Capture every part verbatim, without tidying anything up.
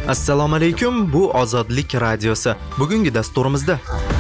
Assalomu alaykum, bu Ozodlik radiosi. Bugungi dasturimizda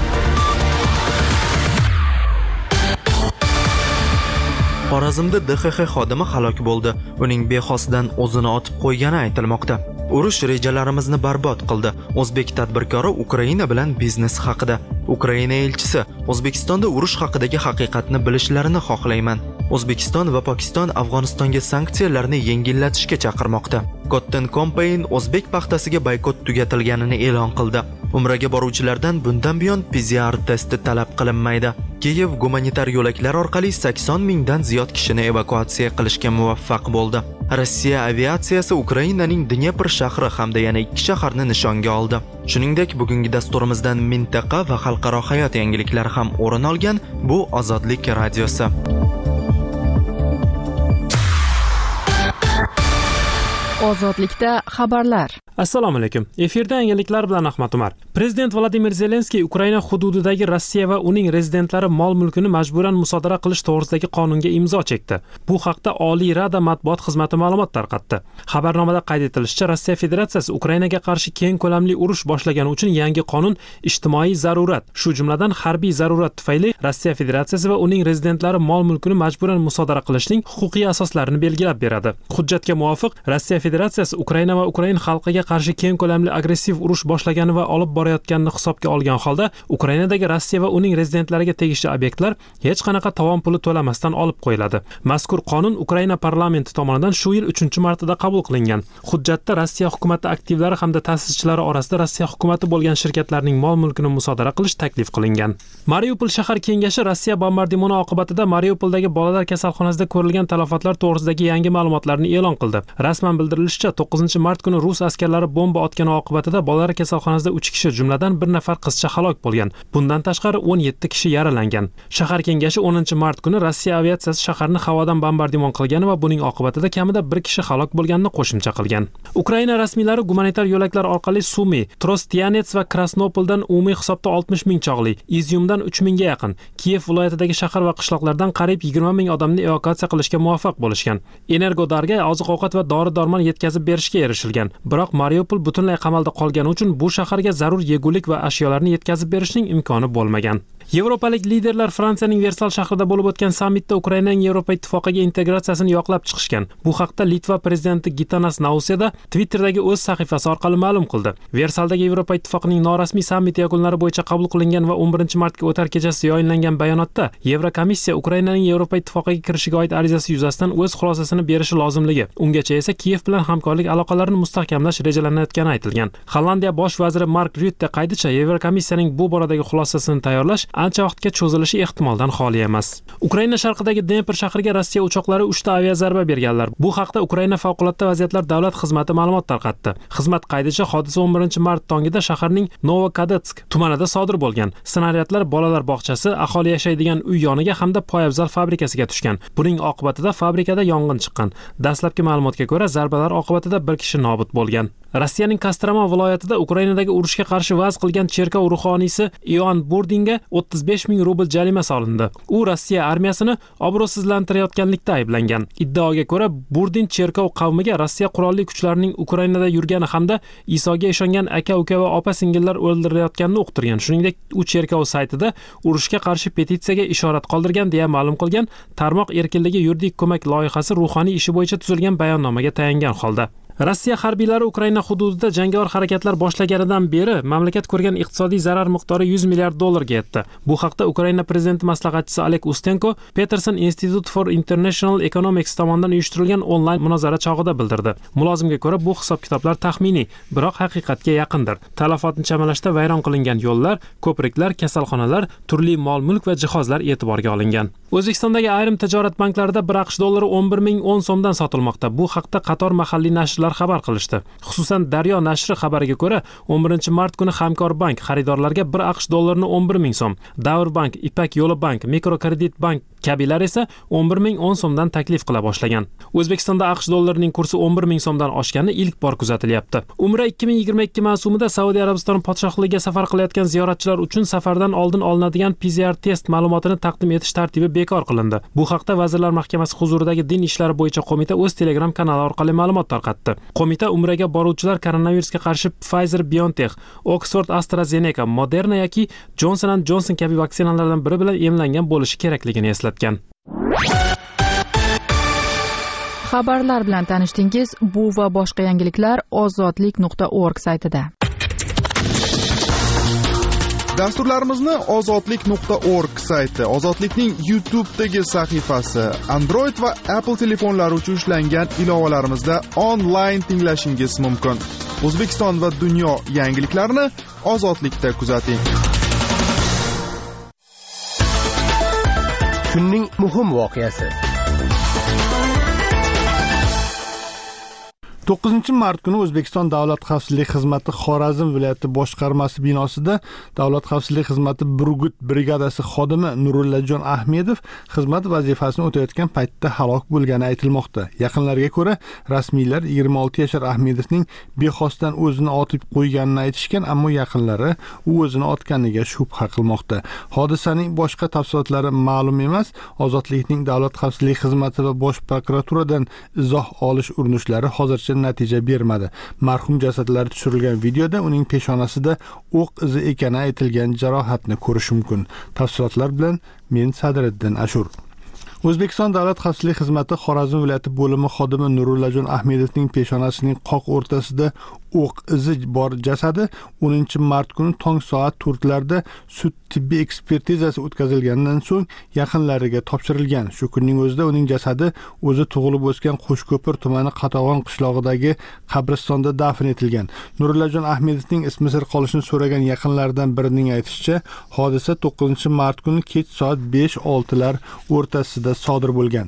Xorazmda D X X xodimi halok bo'ldi. Uning bexosdan o'zini otib qo'ygani aytilmoqda. Urush rejalarimizni barbod qildi. O'zbek tadbirkori Ukraina bilan biznes haqida. Ukraina elchisi: O'zbekistonda urush haqidagi haqiqatni bilishlarini xohlayman. O'zbekiston va Pokiston Afg'onistonga sanksiyalarni yengillatishga chaqirmoqda. Cotton Campaign o'zbek paxtasiga boykot tugatilganini e'lon qildi. Umraga boruvchilardan bundan buyon P C R testi talab qilinmaydi. Kiyev gumanitar yo'laklar orqali sakson mingdan ziyod kishini evakuatsiya qilishga muvaffaq bo'ldi. Rossiya aviatsiyasi Ukrainaning Dnepr shahri hamda yana ikki shaharni nishonga oldi. Shuningdek, bugungi dasturimizdan mintaqa va xalqaro hayot yangiliklari ham o'rin olgan. Bu Ozodlik radiosi. Ozodlikda xabarlar. Assalomu alaykum. Efirda yangiliklar bilan Ahmad Umar. Prezident Vladimir Zelenskiy Ukraina hududidagi Rossiya va uning rezidentlari mol-mulkini majburan musodara qilish to'g'risidagi qonunga imzo chekdi. Bu haqda Oliy Rada matbuot xizmati ma'lumot tarqatdi. Xabarnomada qayd etilishicha, Rossiya Federatsiyasi Ukrainaga qarshi keng ko'lamli urush boshlagani uchun yangi qonun ijtimoiy zarurat, shu jumladan harbiy zarurat tufayli Rossiya Federatsiyasi va uning rezidentlari mol-mulkini majburan musodara qilishning huquqiy asoslarini belgilab beradi. Hujjatga muvofiq, Rossiya Federatsiyasi Ukraina va Ukrain xalqiga qarshi keng ko'lamli agressiv urush boshlagani va olib borayotganini hisobga olgan holda Ukrainadagi Rossiya va uning rezidentlariga tegishli obyektlar hech qanaqa tovon puli to'lamasdan olib qo'yiladi. Mazkur qonun Ukraina parlamenti tomonidan shu yil uchinchi martada qabul qilingan. Hujjatda Rossiya hukumati aktivlari hamda ta'sischilari orasida Rossiya hukumati bo'lgan shirkatlarning mol-mulkini musodara qilish taklif qilingan. Mariupol shahar kengashi Rossiya bombardimoni oqibatida Mariupoldagi bolalar kasalxonasida ko'rilgan talafotlar to'g'risidagi yangi ma'lumotlarni e'lon qildi. Rasman bildirilishicha, to'qqizinchi mart kuni rus askarlari bomba otgani oqibatida bolalar kasalxonasida uch kishi, jumladan bir nafar qizcha halok bo'lgan. Bundan tashqari o'n yetti kishi yaralangan. Shahar kengashi o'ninchi mart kuni Rossiya aviatsiyasi shaharni havodan bombardimon qilgani va buning oqibatida kamida bir kishi halok bo'lganini qo'shimcha qilgan. Ukraina rasmiylari gumanitar yo'laklar orqali Sumi, Trostyanets va Krasnopoldan umumiy hisobda oltmish ming chog'li, Izyumdan uch mingga yaqin, Kiyev viloyatidagi shahar va qishloqlardan qariyb yigirma ming odamni evakuatsiya qilishga muvaffaq bo'lishgan. Energodarga oziq-ovqat va dori-darmon yetkazib berishga erishilgan. Biroq Mariupol butunlay qamalda qolgani uchun bu shaharga zarur yegulik va ashyolarni yetkazib berishning imkoni bo'lmagan. Yevropalik liderlar Fransiyaning Versal shahrida bo'lib o'tgan sammitda Ukrainaning Yevropa ittifoqiga integratsiyasini yoqlab chiqishgan. Bu haqda Litva prezidenti Gitanas Nauseda Twitter'dagi o'z sahifasi orqali ma'lum qildi. Versaldagi Yevropa ittifoqining norasmiy sammiti yakunlari bo'yicha qabul qilingan va o'n birinchi martga o'tar kechasi yoyinlangan bayonotda Yevrokomissiya Ukrainaning Yevropa ittifoqiga kirishiga oid arizasi yuzasidan o'z xulosasini berishi lozimligi, ungacha esa Kiyev bilan hamkorlik aloqalarini mustahkamlash rejalanayotgani aytilgan. Hollandiya bosh vaziri Mark Rutte qaydicha Yevrokomissiyaning bu boradagi xulosasini tayyorlash ancha vaqtga cho'zilishi ehtimoldan xoli emas. Ukraina sharqidagi Dnepr shahriga Rossiya uchoqlari uchta aviazarba berganlar. Bu haqda Ukraina favqulodda vaziyatlar davlat xizmati ma'lumot tarqatdi. Xizmat qaydicha hodisa o'n birinchi mart tongida shaharning Novokadetsk tumanida sodir bo'lgan. Snaryadlar bolalar bog'chasi, aholi yashaydigan uy yoniga hamda poyabzal fabrikasiga tushgan. Buning oqibatida fabrikada yong'in chiqqan. Dastlabki ma'lumotga ko'ra, zarbalar oqibatida bir kishi nobud bo'lgan. Rossiyaning Kostroma viloyatida Ukrainadagi urushga qarshi vaz qilgan cherkov ruhoniysi Ion Burdinga o'ttiz besh ming rubl jarima solindi. U Rossiya armiyasini obro'sizlantirayotganlikda ayblangan. Iddaoga ko'ra, Burdin cherkov qavmiga Rossiya qurolli kuchlarining Ukrainada yurgani hamda Isoga ishongan aka-uka va opa-singillar o'ldirilayotganini uqtirgan. Shuningdek, u cherkov saytida urushga qarshi petitsiyaga ishorat qoldirgan deya ma'lum qilgan. Tarmoq erkinligi yuridik ko'mak loyihasi ruhoniy ishi bo'yicha tuzilgan bayonnomaga tayangan holda. Rossiya harbiylari Ukraina hududida jangovar harakatlar boshlaganidan beri mamlakat ko'rgan iqtisodiy zarar miqdori yuz milliard dollarga yetdi. Bu haqda Ukraina prezidenti maslahatchisi Oleg Ustenko Peterson Institute for International Economics tomonidan uyushtirilgan onlayn munozara chog'ida bildirdi. Mulozimga ko'ra, bu hisob-kitoblar taxminiy, biroq haqiqatga yaqindir. Talafotni chamalashda vayron qilingan yo'llar, ko'priklar, kasalxonalar, turli mol-mulk va jihozlar e'tiborga olingan. O'zbekistondagi ayrim tijorat banklarida bir aqsh dollari o'n bir ming o'n so'mdan sotilmoqda. Bu haqda qator mahalliy nashrlar xabar qilishdi. Xususan, Daryo nashri xabariga ko'ra, o'n birinchi mart kuni Hamkor bank xaridorlarga bir aqsh dollarini o'n bir ming so'm, Davr bank, Ipak yo'li bank, Mikrokredit bank kabilar esa o'n bir ming o'n so'mdan taklif qila boshlagan. O'zbekistonda aqsh dollarining kursi o'n bir ming so'mdan oshgani ilk bor kuzatilyapti. Umra ikki ming yigirma ikki mavsumida Saudiya Arabistoni podshohligiga safar qilayotgan ziyoratchilar uchun safardan oldin olinadigan P C R test ma'lumotini taqdim etish tartibi bekor qilindi. Bu haqda Vazirlar Mahkamasi huzuridagi din ishlari bo'yicha qo'mita o'z Telegram kanali orqali ma'lumot tarqatdi. Qo'mita Umraga boruvchilar koronavirusga qarshi Pfizer-BioNTech, Oxford AstraZeneca, Moderna yoki Johnson and Johnson kabi vaksinalardan biri bilan emlangan bo'lishi kerakligini eslatgan. Xabarlar bilan tanishdingiz. Bu va boshqa yangiliklar ozodlik nuqta org saytida. Dasturlarimizni ozodlik nuqta org sayti, Ozodlikning YouTube'dagi sahifasi, Android va Apple telefonlari uchun ishlangan ilovalarimizda onlayn tinglashingiz mumkin. O'zbekiston va dunyo yangiliklarini Ozodlikda kuzating. Kunning muhim voqeasi. to'qqizinchi mart kuni O'zbekiston Davlat xavfsizlik xizmati Xorazm viloyati boshqarmasi binosida Davlat xavfsizlik xizmati Burgut brigadasi xodimi Nurullajon Ahmedov xizmat vazifasini o'tayotgan paytda halok bo'lgani aytilmoqda. Yaqinlarga ko'ra, rasmiylar yigirma olti yashar Ahmedovning bexosdan o'zini otib qo'yganini aytishgan, ammo yaqinlari u o'zini otganiga shubha qilmoqda. Hodisaning boshqa tafsilotlari ma'lum emas. Ozodlikning Davlat xavfsizlik xizmati va Bosh prokuraturadan izoh olish urinishlari hozircha natija bermadi. Marhum jasadlari tushirilgan videoda uning peshonasida o'q izi ekani aytilgan jarohatni ko'rish mumkin. Tafsilotlar bilan men Sadriddin Ashur. O'zbekiston Davlat xavfsizlik xizmati Xorazm viloyati bo'limi xodimi Nurullajon Ahmedovning peshonasining qoq o'rtasida o'q izi bor jasadi o'ninchi mart kuni tong soat to'rtlarda sud tibbiy ekspertizasi o'tkazilgandan so'ng yaqinlariga topshirilgan. Shu kunning o'zida uning jasadi o'zi tug'ilib o'sgan Qo'shko'pir tumani Qatag'on qishlog'idagi qabristonda dafn etilgan. Nurullajon Ahmedovning ismi sir qolishini so'ragan yaqinlaridan birining aytishicha, hodisa to'qqizinchi mart kuni kech soat besh oltilar o'rtasida sodir bo'lgan.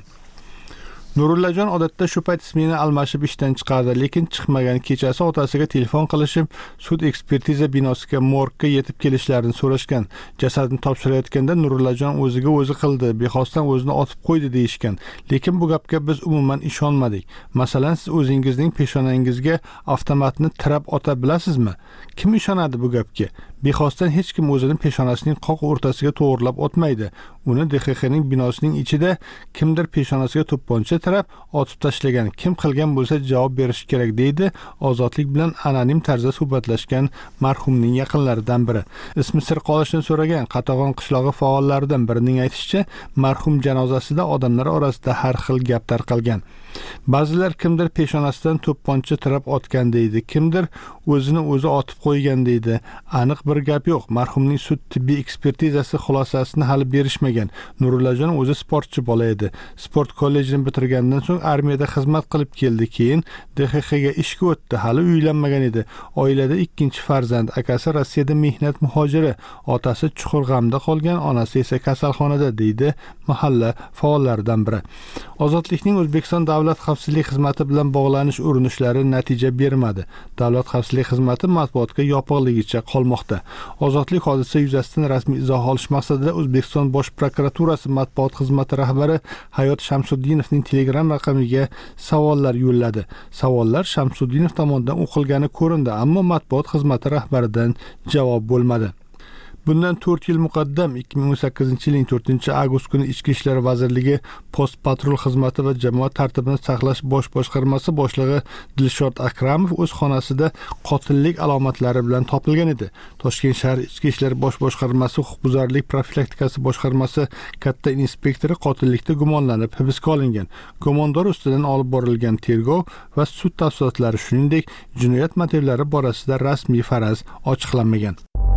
Nurullajon odatda shu payt smena almashib ishdan chiqardi, lekin chiqmagan. Kechasi otasiga telefon qilishib, sud ekspertiza binosiga morgga yetib kelishlarini so'rashgan. Jasadni topshirayotganda Nurullajon o'ziga o'zi qildi, bexosdan o'zini otib qo'ydi deyishgan. Lekin bu gapga biz umuman ishonmadik. Masalan, siz o'zingizning peshonangizga avtomatni tirab ota bilasizmi? Kim ishonadi bu gapga? Bexosdan hech kim o'zining peshonasining qoq o'rtasiga to'g'rilab otmaydi. Uni D X Xning binosining ichida kimdir peshonasiga to'pponcha tirab otib tashlagan. Kim qilgan bo'lsa javob berish kerak, deydi Ozodlik bilan anonim tarzda suhbatlashgan marhumning yaqinlaridan biri. Ismi sir qolishini so'ragan Qatag'on qishlog'i faollaridan birining aytishicha, marhum janozasida odamlar orasida har xil gap tarqalgan. Ba'zilar kimdir peshonasidan to'pponcha tirab otgan deydi, kimdir o'zini o'zi otib qo'ygan deydi. Aniq bir gap yo'q. Marhumning sud tibbiy ekspertizasi xulosasini hali berishmagan. Nurullajon o'zi sportchi bola edi. Sport kollejini bitirgandan so'ng armiyada xizmat qilib keldi, keyin D X Xga ishga o'tdi. Hali uylanmagan edi. Oilada ikkinchi farzand, akasi Rossiyada mehnat muhojiri, otasi chuqur g'amda qolgan, onasi esa kasalxonada, deydi mahalla faollaridan biri. Ozodlikning O'zbekiston Davlat xavfsizlik xizmati bilan bog'lanish urinishlari natija bermadi. Davlat xavfsizlik xizmati matbuotga yopiqligicha qolmoqda. Ozodlik hodisa yuzasidan rasmiy izoh olish maqsadida O'zbekiston Bosh prokuraturasi matbuot xizmati rahbari Hayot Shamsuddinovning Telegram raqamiga savollar yo'lladi. Savollar Shamsuddinov tomonidan o'qilgani ko'rindi, ammo matbuot xizmati rahbaridan javob bo'lmadi. Bundan to'rt yil muqaddam ikki ming o'n sakkizinchi yilning to'rtinchi avgust kuni Ichki ishlar vazirligi Post patrul xizmati va jamoat tartibini saqlash bosh boshqarmasi boshlig'i Dilshod Akramov o'z xonasida qotillik alomatlari bilan topilgan edi. Toshkent shahar Ichki ishlar bosh boshqarmasi huquqbuzarlik profilaktikasi boshqarmasi katta inspektori qotillikda gumonlanib hibsga olingan. Gumondor ustidan olib borilgan tergov va sud tafsilotlari, shuningdek jinoyat motivlari borasida rasmiy faraz ochiqlanmagan.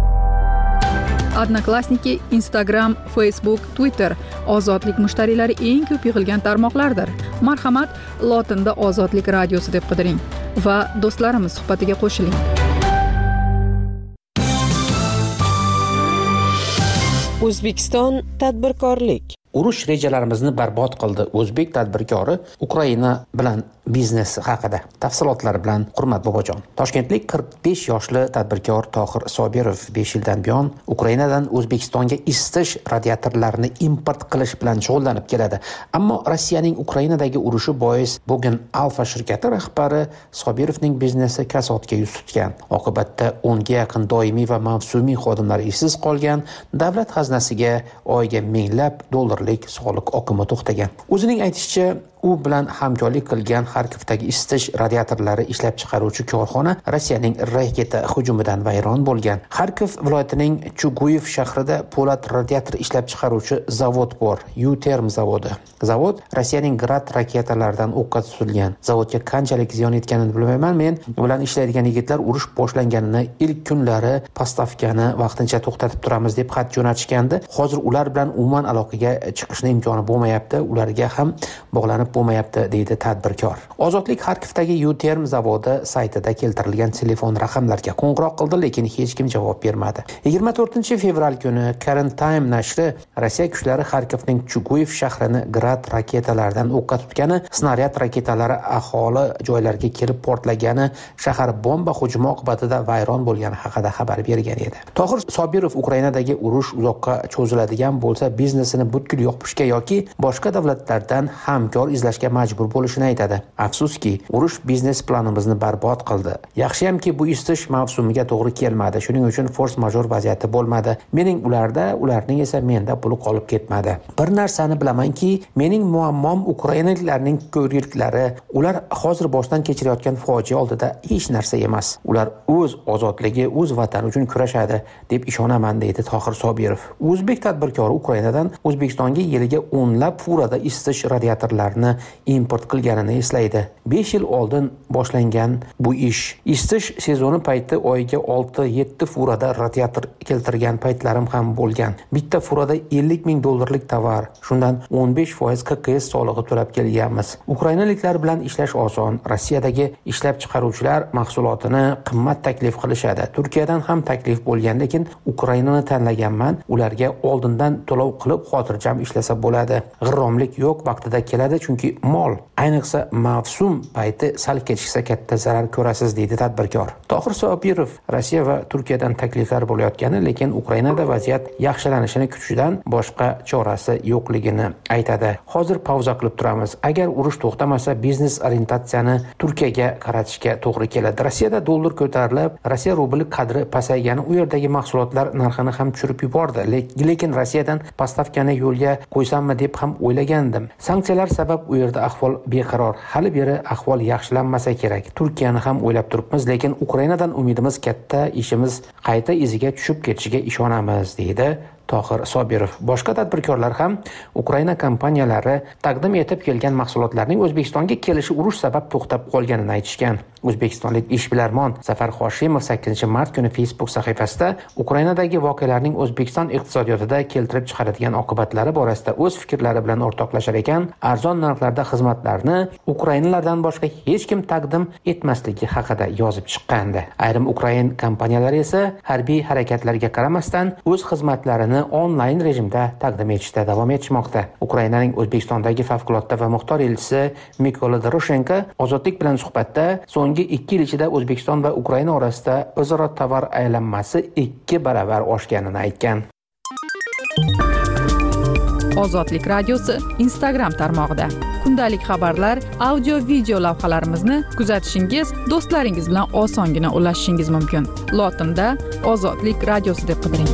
Odnoklassniki, Instagram, Facebook, Twitter ozodlik mushtariylari eng ko'p yig'ilgan tarmoqlardir. Marhamat, lotinda Ozodlik radiosi deb qidiring va do'stlarimiz suhbatiga qo'shiling. O'zbekiston tadbirkorlik urush rejalarimizni barbod qildi. O'zbek tadbirkori Ukraina bilan biznesi haqida tafsilotlar bilan Hurmat Bobojon. Toshkentlik qirq besh yoshli tadbirkor Tohir Sobirov besh yildan buyon Ukrainadan O'zbekistonga isitish radiatorlarini import qilish bilan shug'ullanib keladi. Ammo Rossiyaning Ukrainadagi urushi bois bugun Alfa shirkati rahbari Sobirovning biznesi kasodga yuz tutgan. Oqibatda o'nga yaqin doimiy va mavsumiy xodimlar ishsiz qolgan, davlat xazinasiga oyiga minglab dollarlik soliq oqimi to'xtagan. O'zining aytishicha, u bilan hamkorlik qilgan Xarkovdagi isitish radiatorlari ishlab chiqaruvchi korxona Rossiyaning raketa hujumidan vayron bo'lgan. Xarkov viloyatining Chuguyev shahrida po'lat radiator ishlab chiqaruvchi zavod bor, U-Term zavodi. Zavod Rossiyaning Grad raketalaridan o'qqa tutilgan. Zavodga qanchalik ziyon yetganini bilmayman. Men bilan ishlaydigan yigitlar urush boshlanganini ilk kunlari postavkani vaqtincha to'xtatib turamiz deb xat jo'natishgandi. Hozir ular bilan umuman aloqaga chiqishning imkoni bo'lmayapti, ularga ham bog'lanib bo'lmayapti, deydi tadbirkor. Ozodlik Xarkovdagi U-Term zavodi saytida keltirilgan telefon raqamlarga qo'ng'iroq qildi, lekin hech kim javob bermadi. yigirma to'rtinchi fevral kuni Current Time nashri Rossiya kuchlari Xarkovning Chuguyev shahrini Grad raketalaridan o'qqa tutgani, snaryad raketalari aholi joylarga kelib portlagani, shahar bomba hujumi oqibatida vayron bo'lgani haqida xabar bergan edi. Tohir Sobirov Ukrainadagi urush uzoqqa cho'ziladigan bo'lsa, biznesini butkul yopishga yoki boshqa davlatlardan hamkor izlashga majbur bo'lishini aytadi. Afsuski, urush biznes planimizni barbod qildi. Yaxshiyamki bu isitish mavsumiga to'g'ri kelmadi. Shuning uchun force major vaziyati bo'lmadi. Mening ularda, ularning esa menda puli qolib ketmadi. Bir narsani bilamanki, mening muammom ukrainaliklarning ko'rliklari. Ular hozir boshdan kechirayotgan fojia oldida hech narsa emas. Ular o'z ozodligi, o'z vatani uchun kurashadi deb ishonaman, deydi Tohir Sobirov. O'zbek tadbirkori Ukrainadan O'zbekistonga yiliga o'nlab furada isitish radiatorlarini import qilganini eslaydi. besh yil oldin boshlangan bu ish. Isitish sezoni payti oyiga olti yetti furada radiator keltirgan paytlarim ham bo'lgan. Bitta furada ellik ming dollarlik tovar, shundan o'n besh foiz K K S solig'i to'lab kelganmiz. Ukrainaliklar bilan ishlash oson. Rossiyadagi ishlab chiqaruvchilar mahsulotini qimmat taklif qilishadi. Turkiyadan ham taklif bo'lgan, lekin Ukrainani tanlaganman. Ularga oldindan to'lov qilib xotirjam ishlasa bo'ladi. G'irromlik yo'q, vaqtida keladi, chunki mol, ayniqsa mavsum payti sal kechiksa katta zarar ko'rasiz, deydi tadbirkor. Tohir Sobirov Rossiya va Turkiyadan takliflar bo'layotgani, lekin Ukrainada vaziyat yaxshilanishini kutishdan boshqa chorasi yo'qligini aytadi. Hozir pauza qilib turamiz. Agar urush to'xtamasa, biznes orientatsiyani Turkiyaga qaratishga to'g'ri keladi. Rossiyada dollar ko'tarilib, Rossiya rubli qadri pasaygani u yerdagi mahsulotlar narxini ham tushirib yubordi. Lekin Rossiyadan postavkani yo'lga qo'ysammi deb ham o'ylagandim. Sanksiyalar sabab u yerda ahvol beqaror. Hali beri ahvol yaxshilanmasa kerak. Turkiyani ham o'ylab turibmiz, lekin Ukrainadan umidimiz katta, ishimiz qayta iziga tushib ketishiga ishonamiz, deydi Tohir Sobirov. Boshqa tadbirkorlar ham Ukraina kompaniyalari taqdim etib kelgan mahsulotlarning O'zbekistonga kelishi urush sabab to'xtab qolganini aytishgan. O'zbekistonlik ishbilarmon Zafar Hoshimov sakkizinchi mart kuni Facebook sahifasida Ukrainadagi voqealarning O'zbekiston iqtisodiyotida keltirib chiqaradigan oqibatlari borasida o'z fikrlari bilan o'rtoqlashar ekan, arzon narxlarda xizmatlarni Ukrainalardan boshqa hech kim taqdim etmasligi haqida yozib chiqqandi. Ayrim Ukrain kompaniyalari esa harbiy harakatlarga qaramasdan o'z xizmatlarini onlayn rejimda taqdim etishda davom etishmoqda. Ukrainaning O'zbekistondagi favqulodda va muxtor elchisi Mykola Doroshenko Ozodlik bilan suhbatda so'nggi ikki yil ichida O'zbekiston va Ukraina orasida o'zaro tovar aylanmasi ikki baravar oshganini aytgan. Ozodlik radiosi Instagram tarmog'ida kundalik xabarlar, audio video lavhalarimizni kuzatishingiz, do'stlaringiz bilan osongina ulashishingiz mumkin. Lotinda Ozodlik radiosi deb qidiring.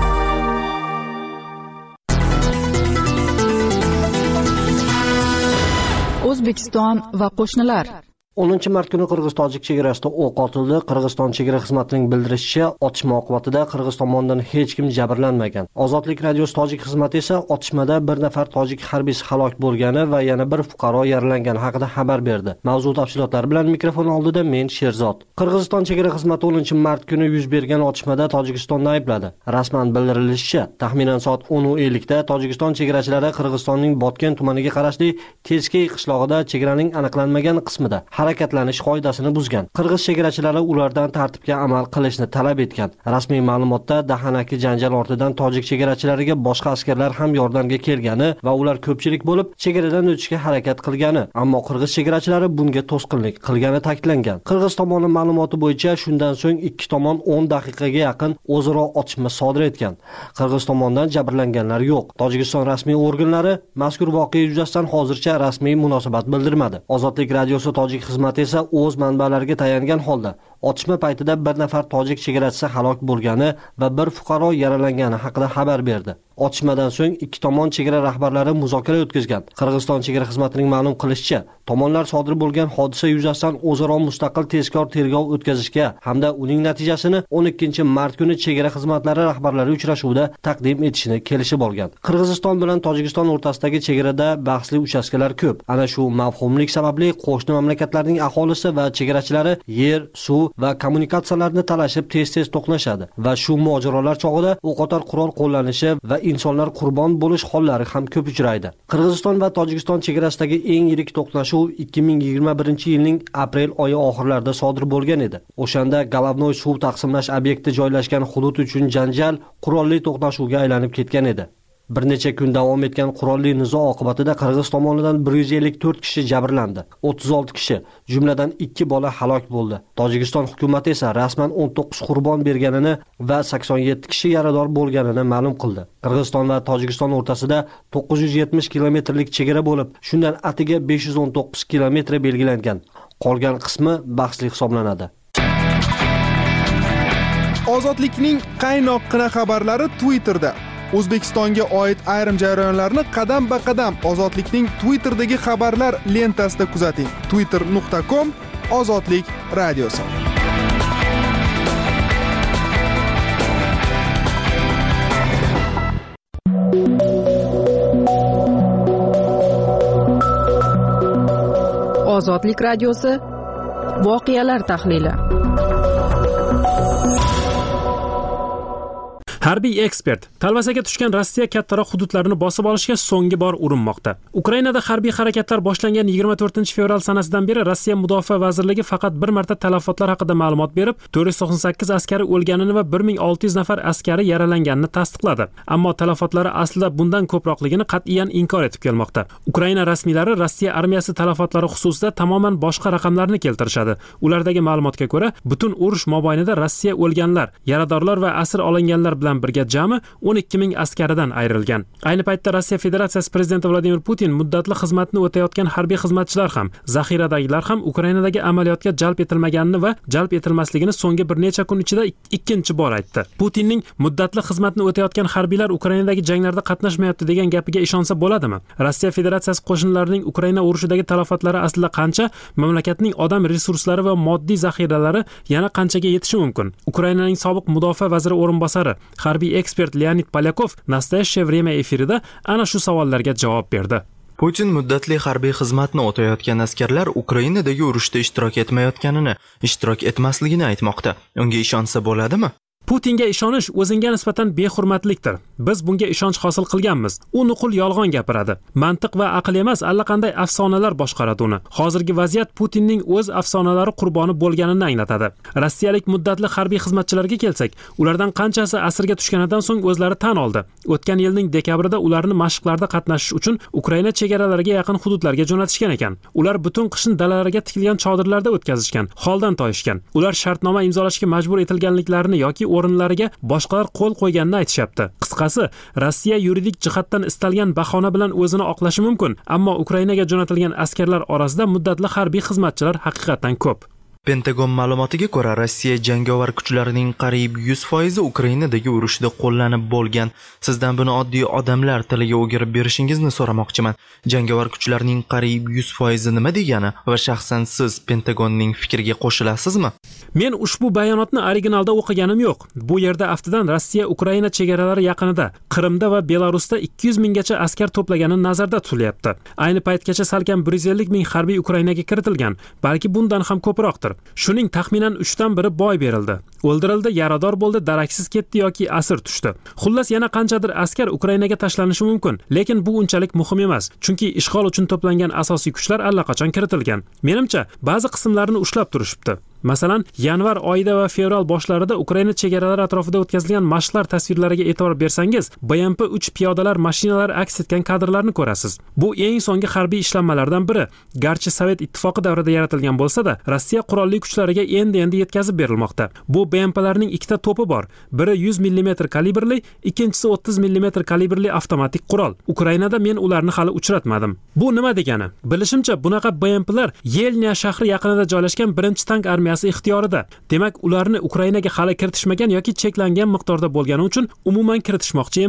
O'zbekiston va qo'shnilar. o'ninchi mart kuni Qirg'iz-Tojik chegarasida o'q otildi. Qirg'iziston chegara xizmatining bildirishicha, otishma oqibatida Qirg'iz tomonidan hech kim jabrlanmagan. Ozodlik radiosi Tojik xizmati esa otishmada bir nafar tojik harbiysi halok bo'lgani va yana bir fuqaro yaralangani haqida xabar berdi. Mavzu tafsilotlari bilan mikrofon oldida men Sherzod. Qirg'iziston chegara xizmati o'ninchi mart kuni yuz bergan otishmada Tojikistonni aybladi. Rasman bildirilishicha, taxminan soat o'n ellik da Tojikiston chegarachilari Qirg'izistonning Botken tumaniga qarashli Teskey qishlog'ida chegaraning aniqlanmagan qismida harakatlanish qoidasini buzgan. Qirg'iz chegarachilari ulardan tartibga amal qilishni talab etgan. Rasmiy ma'lumotda dahanaki janjal ortidan tojik chegarachilariga boshqa askarlar ham yordamga kelgani va ular ko'pchilik bo'lib chegaradan o'tishga harakat qilgani, ammo qirg'iz chegarachilari bunga to'sqinlik qilgani ta'kidlangan. Qirg'iz tomoni ma'lumoti bo'yicha shundan so'ng ikki tomon o'n daqiqaga yaqin o'zaro otishma sodir etgan. Qirg'iz tomonidan jabrlanganlar yo'q. Tojikiston rasmiy organlari mazkur voqea yuzasidan hozircha rasmiy munosabat bildirmadi. Ozodlik radiosi Tojik xizmati esa o'z manbalariga tayangan holda otishma paytida bir nafar tojik chegarachisi halok bo'lgani va bir fuqaro yaralangani haqida xabar berdi. Otishmadan so'ng ikki tomon chegara rahbarlari muzokara o'tkazgan. Qirg'iziston chegara xizmatining ma'lum qilishicha, tomonlar sodir bo'lgan hodisa yuzasidan o'zaro mustaqil tezkor tergov o'tkazishga hamda uning natijasini o'n ikkinchi mart kuni chegara xizmatlari rahbarlari uchrashuvida taqdim etishni kelishib olgan. Qirg'iziston bilan Tojikiston o'rtasidagi chegarada bahsli uchastkalar ko'p. Ana shu mavhumlik sababli qo'shni mamlakatlarning aholisi va chegarachilari yer, suv va kommunikatsiyalarni talashib tez-tez to'qnashadi va shu mojarolar chog'ida o'qotar qurol qo'llanishi va insonlar qurbon bo'lish hollari ham ko'p uchraydi. Qirg'iziston va Tojikiston chegarasidagi eng yirik to'qnashuv ikki ming yigirma birinchi yilning aprel oyi oxirlarida sodir bo'lgan edi. O'shanda Golovnoy suv taqsimlash obyekti joylashgan hudud uchun janjal qurolli to'qnashuvga aylanib ketgan edi. Bir necha kun davom etgan qurolli nizo oqibatida Qirg'iz tomonidan bir yuz ellik to'rt kishi jabrlandi. o'ttiz olti kishi, jumladan ikki bola halok bo'ldi. Tojikiston hukumati esa rasman o'n to'qqiz qurbon berganini va sakson yetti kishi yarador bo'lganini ma'lum qildi. Qirg'iziston va Tojikiston o'rtasida to'qqiz yuz yetmish kilometrlik chegara bo'lib, shundan atiga besh yuz o'n to'qqiz kilometr belgilangan. Qolgan qismi bahsli hisoblanadi. Ozodlikning qaynoqqina xabarlari Twitterda. O'zbekistonga oid ayrim jarayonlarni qadam-ba-qadam Ozodlikning Twitter'dagi xabarlar lentasida kuzating. twitter nuqta com Ozodlik radiosi. Ozodlik radiosi voqealar tahlili. Harbiy ekspert talvasaga tushgan Rossiya kattaroq hududlarini bosib olishga so'nggi bor urinmoqda. Ukrainada harbiy harakatlar boshlangan yigirma to'rtinchi fevral sanasidan beri Rossiya Mudofaa vazirligi faqat bir marta talafotlar haqida ma'lumot berib, to'rt yuz to'qson sakkiz askari o'lganini va bir ming olti yuz nafar askari yaralanganini tasdiqladi. Ammo talafotlari aslida bundan ko'proqligini qat'iyan inkor etib kelmoqda. Ukraina rasmiylari Rossiya armiyasi talafotlari xususida tamoman boshqa raqamlarni keltirishadi. Ulardagi ma'lumotga ko'ra, butun urush mobaynida Rossiya o'lganlar, yaradorlar va asir olinganlar bilan birga jami o'n ikki ming askaridan ayrilgan. Ayni paytda Rossiya Federatsiyasi prezidenti Vladimir Putin muddatli xizmatni o'tayotgan harbiy xizmatchilar ham, zaxiradagilar ham Ukrainadagi amaliyotga jalb etilmaganini va jalb etilmasligini so'nggi bir necha kun ichida ikkinchi bor aytdi. Putinning muddatli xizmatni o'tayotgan harbiylar Ukrainadagi janglarda qatnashmayapti degan gapiga ishonsa bo'ladimi? Rossiya Federatsiyasi qo'shinlarining Ukraina urushidagi talofatlari aslida qancha? Mamlakatning odam resurslari va moddiy zaxiralari yana qanchaga yetishi mumkin? Ukrainaning sobiq mudofaa vaziri o'rinbosari harbiy ekspert Leonid Polyakov Nastoyashye время efirida ana shu savollarga javob berdi. Putin muddatli harbiy xizmatni o'tayotgan askarlar Ukrainadagi urushda ishtirok etmayotganini, ishtirok etmasligini aytmoqda. Unga ishonsa bo'ladimi? Putinga ishonish o'zingga nisbatan behurmatlikdir. Biz bunga ishonch hosil qilganmiz. U nuqul yolg'on gapiradi. Mantiq va aql emas, allaqanday afsonalar boshqaradi uni. Hozirgi vaziyat Putinning o'z afsonalari qurboni bo'lganini anglatadi. Rossiyalik muddatli harbiy xizmatchilarga kelsak, ulardan qanchasi asirga tushganidan so'ng o'zlari tan oldi. O'tgan yilning dekabrida ularni mashqlarda qatnashish uchun Ukraina chegaralariga yaqin hududlarga jo'natishgan ekan. Ular butun qishni dalalarga tikilgan chodirlarda o'tkazishgan, holdan toyishgan. Ular shartnoma imzolashga majbur etilganliklarini yoki o'rinlariga boshqalar qo'l qo'yganini aytishyapti. Qisqasi, Rossiya yuridik jihatdan istalgan bahona bilan o'zini oqlashi mumkin, ammo Ukrainaga jo'natilgan askarlar orasida muddatli harbiy xizmatchilar haqiqatan ko'p. Pentagon ma'lumotiga ko'ra, Rossiya jangovar kuchlarining qariyb yuz foizi Ukrainadagi urushda qo'llanib bo'lgan. Sizdan buni oddiy odamlar tiliga o'girib berishingizni so'ramoqchiman. Jangovar kuchlarning qariyb yuz foizi nima degani va shaxsan siz Pentagonning fikriga qo'shilasizmi? Men ushbu bayonotni originalda o'qiganim yo'q. Bu yerda aftidan Rossiya Ukraina chegaralari yaqinida, Qrimda va Belarusda ikki yuz minggacha askar to'plagani nazarda tutilyapti. Ayni paytgacha salkam bir yuz ellik ming harbiy Ukrainaga kiritilgan, balki bundan ham ko'proqdir. Shuning taxminan uchdan biri boy berildi. O'ldirildi, yarador bo'ldi, daraksiz ketdi yoki asir tushdi. Xullas yana qanchadir askar Ukrainaga tashlanishi mumkin, lekin bu unchalik muhim emas, chunki ishg'ol uchun to'plangan asosiy kuchlar allaqachon kiritilgan. Menimcha, ba'zi qismlarini ushlab turishibdi. Masalan, yanvar oyida va fevral boshlarida Ukraina chegaralari atrofida o'tkazilgan mashqlar tasvirlariga e'tibor bersangiz, B M P uch piyodalar mashinalari aks etgan kadrlarni ko'rasiz. Bu eng so'nggi harbiy ishlanmalardan biri. Garchi Sovet ittifoqi davrida yaratilgan bo'lsa-da, Rossiya qurolli kuchlariga endi-endi yetkazib berilmoqda. Bu B M P'larning ikkita to'pi bor. Biri yuz millimetr kalibrli, ikkinchisi o'ttiz millimetr kalibrli avtomatik qurol. Ukrainada men ularni hali uchratmadim. Bu nima degani? Bilishimcha, bunaqa B M P'lar Yelnya shahri yaqinida joylashgan birinchi tank armiyasi ixtiyorida. Demak, ularni Ukrainaga hali kiritishmagan yoki cheklangan miqdorda bo'lgani uchun umuman kiritishmoqchi emas.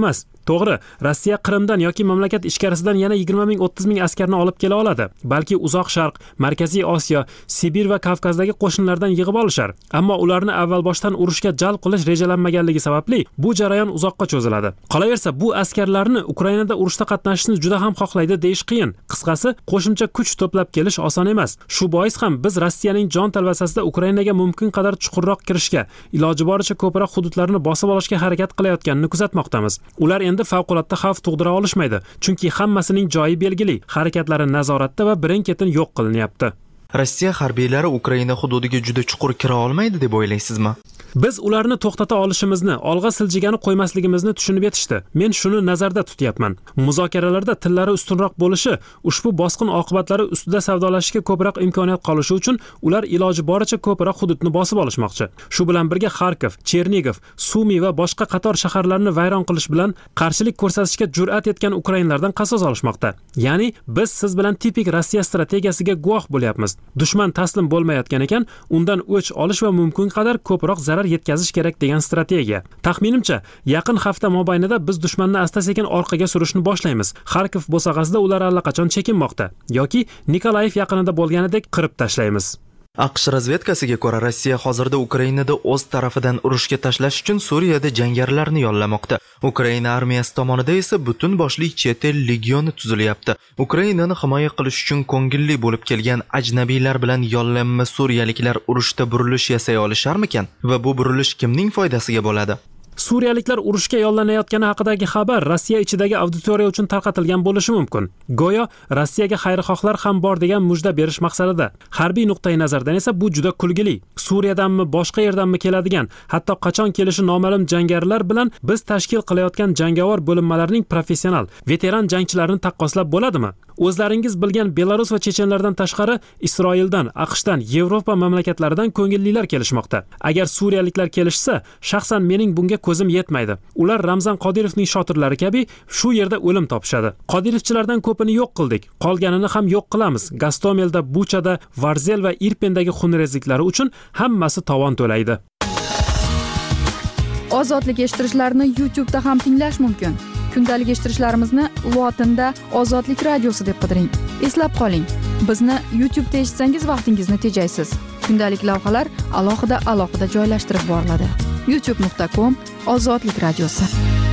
To'g'ri, Rossiya Qrimdan yoki mamlakat ichkarisidan yana yigirma ming o'ttiz ming askarni olib kela oladi. Balki Uzoq Sharq, Markaziy Osiyo, Sibir va Kavkazdagi qo'shinlardan yig'ib olishar. Ammo ularni avvalboshdan urushga jalb qilish rejalanmaganligi sababli bu jarayon uzoqqa cho'ziladi. Qolaversa, bu askarlarni Ukrainada urushda qatnashishni juda ham xohlaydi deyish qiyin. Qisqasi, qo'shimcha kuch to'plab kelish oson emas. Shu bois ham biz Rossiyaning jon talvasasida Ukrainaga mumkin qadar chuqurroq kirishga, iloji boricha ko'proq hududlarni bosib olishga harakat qilayotganini kuzatmoqdamiz. Ular endi favqulodda xavf tug'dira olishmaydi, chunki hammasining joyi belgili, harakatlari nazoratda va birin-ketin yo'q qilinyapti. Rossiya harbiylari Ukraina hududiga juda chuqur kira olmaydi deb o'ylaysizmi? Biz ularni to'xtata olishimizni, olg'a siljigani qo'ymasligimizni tushunib yetishdi. Men shuni nazarda tutyapman. Muzokaralarda tillari ustunroq bo'lishi, ushbu bosqin oqibatlari ustida savdolashishga ko'proq imkoniyat qolishi uchun ular iloji boricha ko'proq hududni bosib olishmoqchi. Shu bilan birga Kharkiv, Chernigov, Sumi va boshqa qator shaharlarni vayron qilish bilan qarshilik ko'rsatishga jur'at etgan ukrainlardan qasos olishmoqda. Ya'ni biz siz bilan tipik Rossiya strategiyasiga guvoh bo'lyapmiz. Dushman taslim bo'lmayotgan ekan, undan o'ch olish va mumkin qadar ko'proq zarar yetkazish kerak degan strategiya. Taxminimcha, yaqin hafta mobaynida biz dushmanni asta-sekin orqaga surishni boshlaymiz. Kharkiv bo'sag'asida ular allaqachon chekinmoqda yoki Nikolayev yaqinida bo'lganidek qirib tashlaymiz. AQSh razvedkasiga ko'ra, Rossiya hozirda Ukrainada o'z tarafidan urushga tashlash uchun Suriyada jangarilarni yollamoqda. Ukraina armiyasi tomonidan esa butun boshli chet el legioni tuzilyapti. Ukrainani himoya qilish uchun ko'ngilli bo'lib kelgan ajnabiylar bilan yollanma suriyaliklar urushda burilish yasay olisharmikan? Va bu burilish kimning foydasiga bo'ladi? Suriyaliklar urushga yollanayotgani haqidagi xabar Rossiya ichidagi auditoriya uchun tarqatilgan bo'lishi mumkin. Go'yo Rossiyaga xayrixohlar ham bor degan mujda berish maqsadida. Harbiy nuqtai nazardan esa bu juda kulgili. Suriyadanmi, boshqa yerdanmi keladigan, hatto qachon kelishi noma'lum jangarilar bilan biz tashkil qilayotgan jangovar bo'linmalarning professional, veteran jangchilarini taqqoslab bo'ladimi? O'zlaringiz bilgan Belarus va chechenlardan tashqari Isroildan, AQShdan, Yevropa mamlakatlaridan ko'ngillilar kelishmoqda. Agar suriyaliklar kelishsa, shaxsan mening bunga ko'zim yetmaydi. Ular Ramzan Qodirovning shotirlari kabi shu yerda o'lim topishadi. Qodirovchilardan ko'pini yo'q qildik, qolganini ham yo'q qilamiz. Gastomelda, Buchada, Varzel va Irpendagi xunrezliklari uchun hammasi tovon to'laydi. Ozodlik eshittirishlarni YouTube'da ham tinglash mumkin. Kundalik eshittirishlarimizni lotinda Ozodlik radiosi deb qidiring. Eslab qoling, bizni YouTube'da eshitsangiz vaqtingizni tejaysiz. Kundalik lavhalar alohida alohida joylashtirib boriladi. youtube nuqta com Ozodlik radiosi.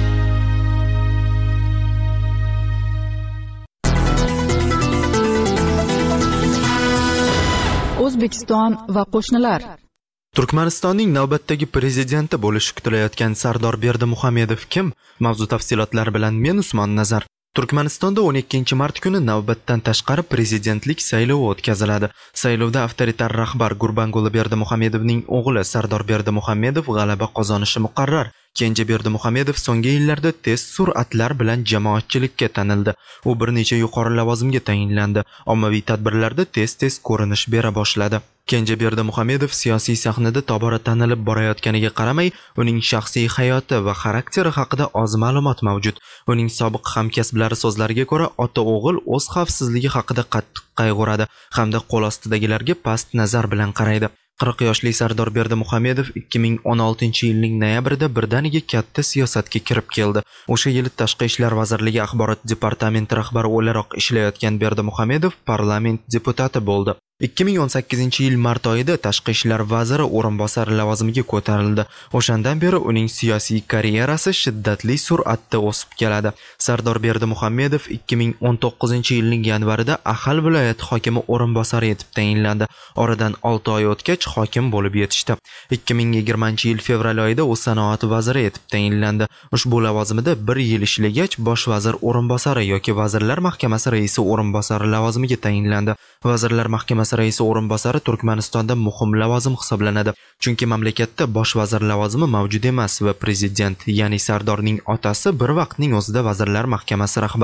O'zbekiston va qo'shnilar. Turkmanistonning navbatdagi prezidenti bo'lishi kutilayotgan Sardor Berdimuhamedov kim? Mavzu tafsilotlari bilan men Usmon Nazar. Turkmanistonda o'n ikkinchi mart kuni navbatdan tashqari prezidentlik saylovi o'tkaziladi. Saylovda avtoritar rahbar Gurbanguli Berdimuhamedovning o'g'li Sardor Berdimuhamedov g'alaba qozonishi muqarrar. Kenja Berdimuhamedov so'nggi yillarda tez sur'atlar bilan jamoatchilikka tanildi. U bir necha yuqori lavozimga tayinlandi. Ommaviy tadbirlarda tez-tez ko'rinish bera boshladi. Kenja Berdimuhamedov siyosiy sahnada tobora tanilib borayotganiga qaramay, uning shaxsiy hayoti va xarakteri haqida oz ma'lumot mavjud. Uning sobiq hamkasblari so'zlariga ko'ra, ota-o'g'il o'z xavfsizligi haqida qattiq qayg'uradi hamda qo'l ostidagilarga past nazar bilan qaraydi. qirq yoshli Sardor Berdimuhamedov ikki ming o'n oltinchi yilning noyabrida birdaniga katta siyosatga kirib keldi. O'sha yili Tashqi ishlar vazirligi axborot departamenti rahbari o'laroq ishlayotgan Berdimuhamedov parlament deputati bo'ldi. ikki ming o'n sakkizinchi yil mart oyida Tashqi ishlar vaziri o'rinbosari lavozimiga ko'tarildi. O'shandan beri uning siyosiy karyerasi shiddatli sur'atda o'sib keladi. Sardor Berdimuhamedov ikki ming o'n to'qqizinchi yilning yanvarida Axal viloyati hokimi o'rinbosari etib tayinlandi. Oradan olti oy o'tgach hokim bo'lib yetishdi. ikki ming yigirmanchi yil fevral oyida u sanoat vaziri etib tayinlandi. Ushbu lavozimida bir yil ishlagach bosh vazir o'rinbosari yoki vazirlar mahkamasi raisi o'rinbosari lavozimiga tayinlandi. Vazirlar mahkamasi raisi o'rinbosari Turkmanistonda muhim lavozim hisoblanadi. Chunki mamlakatda bosh vazir lavozimi mavjud emas va prezident, ya'ni Sardorning otasi bir vaqtning o'zida vazirlar mahkamasi rahbaridir.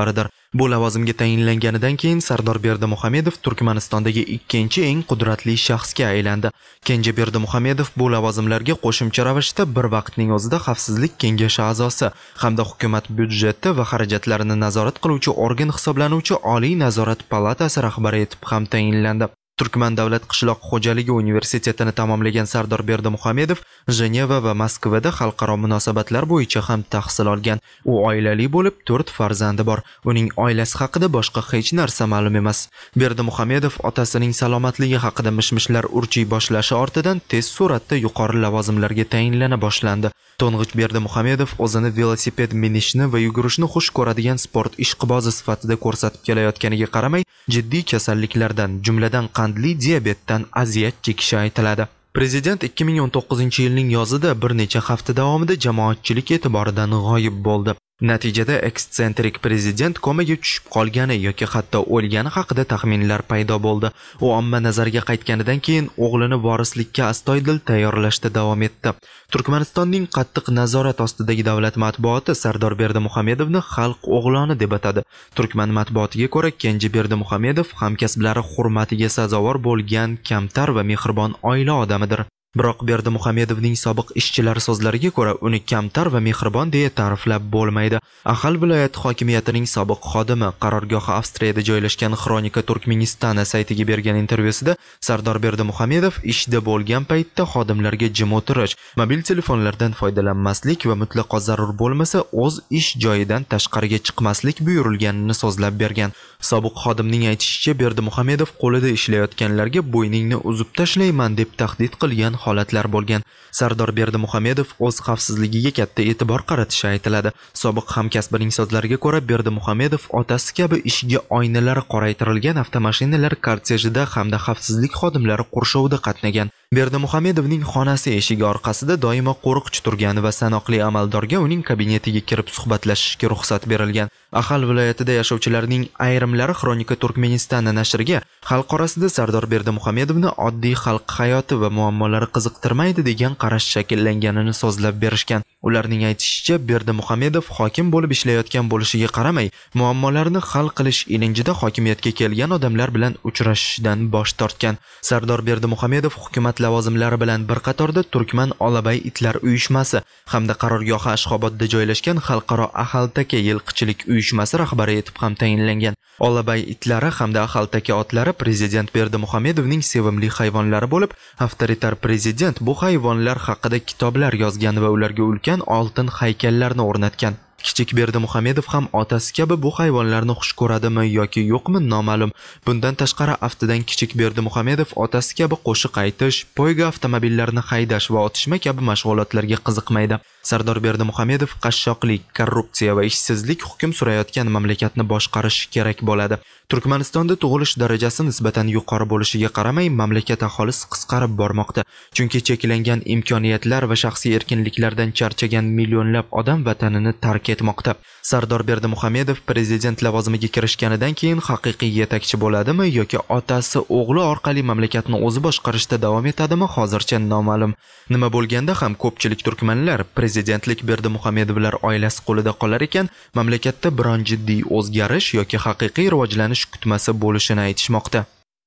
Bu lavozimga tayinlanganidan keyin Sardor Berdimuhamedov Turkmanistondagi ikkinchi eng qudratli shaxsga aylandi. Kenja Berdimuhamedov bu lavozimlarga qo'shimcha ravishda bir vaqtning o'zida Xavfsizlik kengashi a'zosi hamda hukumat byudjeti va xarajatlarini nazorat qiluvchi organ hisoblanuvchi Oliy nazorat palatasi rahbari etib ham tayinlandi. Turkman davlat qishloq xo'jaligi universitetini tamomlagan Sardor Berdimuhamedov Jeneva va Moskvada xalqaro munosabatlar bo'yicha ham tahsil olgan. U oilali bo'lib, to'rt farzandi bor. Uning oilasi haqida boshqa hech narsa ma'lum emas. Berdimuhamedov otasining salomatligi haqida mishmishlar urchiy boshlashi ortidan tez suratda yuqori lavozimlarga tayinlana boshlandi. To'ng'ich Berdimuhamedov o'zini velosiped minishni va yugurishni xush ko'radigan sport ishqibozi sifatida ko'rsatib kelayotganiga qaramay, jiddiy kasalliklardan, jumladan qandli diabetdan aziyat chekishi aytiladi. Prezident ikki ming o'n to'qqizinchi yilning yozida bir necha hafta davomida jamoatchilik e'tiboridan g'oyib bo'ldi. Natijada ekstsentrik prezident komaga tushib qolgani yoki hatto o'lgani haqida taxminlar paydo bo'ldi. U omma nazariga qaytganidan keyin o'g'lini vorislikka astoydil tayyorlashda davom etdi. Turkmanistonning qattiq nazorat ostidagi davlat matbuoti Sardor Berdimuhamedovni xalq o'g'loni deb atadi. Turkman matbuotiga ko'ra, Kenji Berdimuhamedov hamkasblari hurmatiga sazovor bo'lgan kamtar va mehribon oila odamidir. Biroq Berdimuhamedovning sobiq ishchilari so'zlariga ko'ra, uni kamtar va mehribon deya ta'riflab bo'lmaydi. Ahal viloyati hokimiyatining sobiq xodimi qarorgohi Avstriyada joylashgan Xronika Turkmenistana saytiga bergan intervyusida Sardor Berdimuhamedov ishda bo'lgan paytda xodimlarga jim o'tirish, mobil telefonlardan foydalanmaslik va mutlaqo zarur bo'lmasa o'z ish joyidan tashqariga chiqmaslik buyurilganini so'zlab bergan. Sobiq xodimning aytishicha, Berdimuhamedov qo'lida ishlayotganlarga bo'yningni uzib tashlayman deb tahdid qilgan holatlar bo'lgan. Sardor Berdimuhamedov o'z xavfsizligiga katta e'tibor qaratishi aytiladi. Sobiq hamkasbining so'zlariga ko'ra, Berdimuhamedov otasi kabi ishga oynalari qoraytirilgan avtomashinalar kortejida hamda xavfsizlik xodimlari qurshovida qatnagan. Berdimuhamedovning xonasi eshigi orqasida doimo qo'riqchi turgan va sanoqli amaldorga uning kabinetiga kirib suhbatlashishga ruxsat berilgan. Ahal viloyatida yashovchilarning ayrimlari Xronika Turkmenistana nashriga xalq orasida Sardor Berdimuhamedovni oddiy xalq hayoti va muammolari qiziqtirmaydi degan qarash shakllanganini so'zlab berishgan. Ularning aytishicha, Berdimuhamedov hokim bo'lib ishlayotgan bo'lishiga qaramay, muammolarni hal qilish ilinjida hokimiyatga kelgan odamlar bilan uchrashishdan bosh tortgan. Sardor Berdimuhamedov hukumat lavozimlari bilan bir qatorda Turkman Olabay itlar uyushmasi hamda qarorgohi Ashxobodda joylashgan xalqaro Ahaltaka yilqichilik uyushmasi rahbari etib ham tayinlangan. Olabay itlari hamda Ahaltaka otlari prezident Berdimuhamedovning sevimli hayvonlari bo'lib, avtoritar prezident bu hayvonlar haqida kitoblar yozgan va ularga ulkan oltin haykallarni o'rnatgan. Kichik Berdimuhamedov ham otasi kabi bu hayvonlarni xush ko'radimi yoki yo'qmi noma'lum. Bundan tashqari aftidan kichik Berdimuhamedov otasi kabi qo'shiq aytish, poyga avtomobillarni haydash va otishma kabi mashg'ulotlarga qiziqmaydi. Sardor Berdimuhamedov qashshoqlik, korrupsiya va ishsizlik hukm surayotgan mamlakatni boshqarish kerak bo'ladi. Turkmanistonda tug'ilish darajasi nisbatan yuqori bo'lishiga qaramay, mamlakat aholisi qisqarib bormoqda. Chunki cheklangan imkoniyatlar va shaxsiy erkinliklardan charchagan millionlab odam vatanini tark etmoqda. Sardor Berdimuhamedov prezident lavozimiga kirishganidan keyin haqiqiy yetakchi bo'ladimi yoki otasi o'g'li orqali mamlakatni o'zi boshqarishda davom etadimi hozircha noma'lum. Nima bo'lganda ham ko'pchilik turkmanlar prezidentlik Berdimuhamedovlar oilasi qo'lida qolar ekan, mamlakatda biron jiddiy o'zgarish yoki haqiqiy rivojlanish kutmasi bo'lishini aytishmoqda.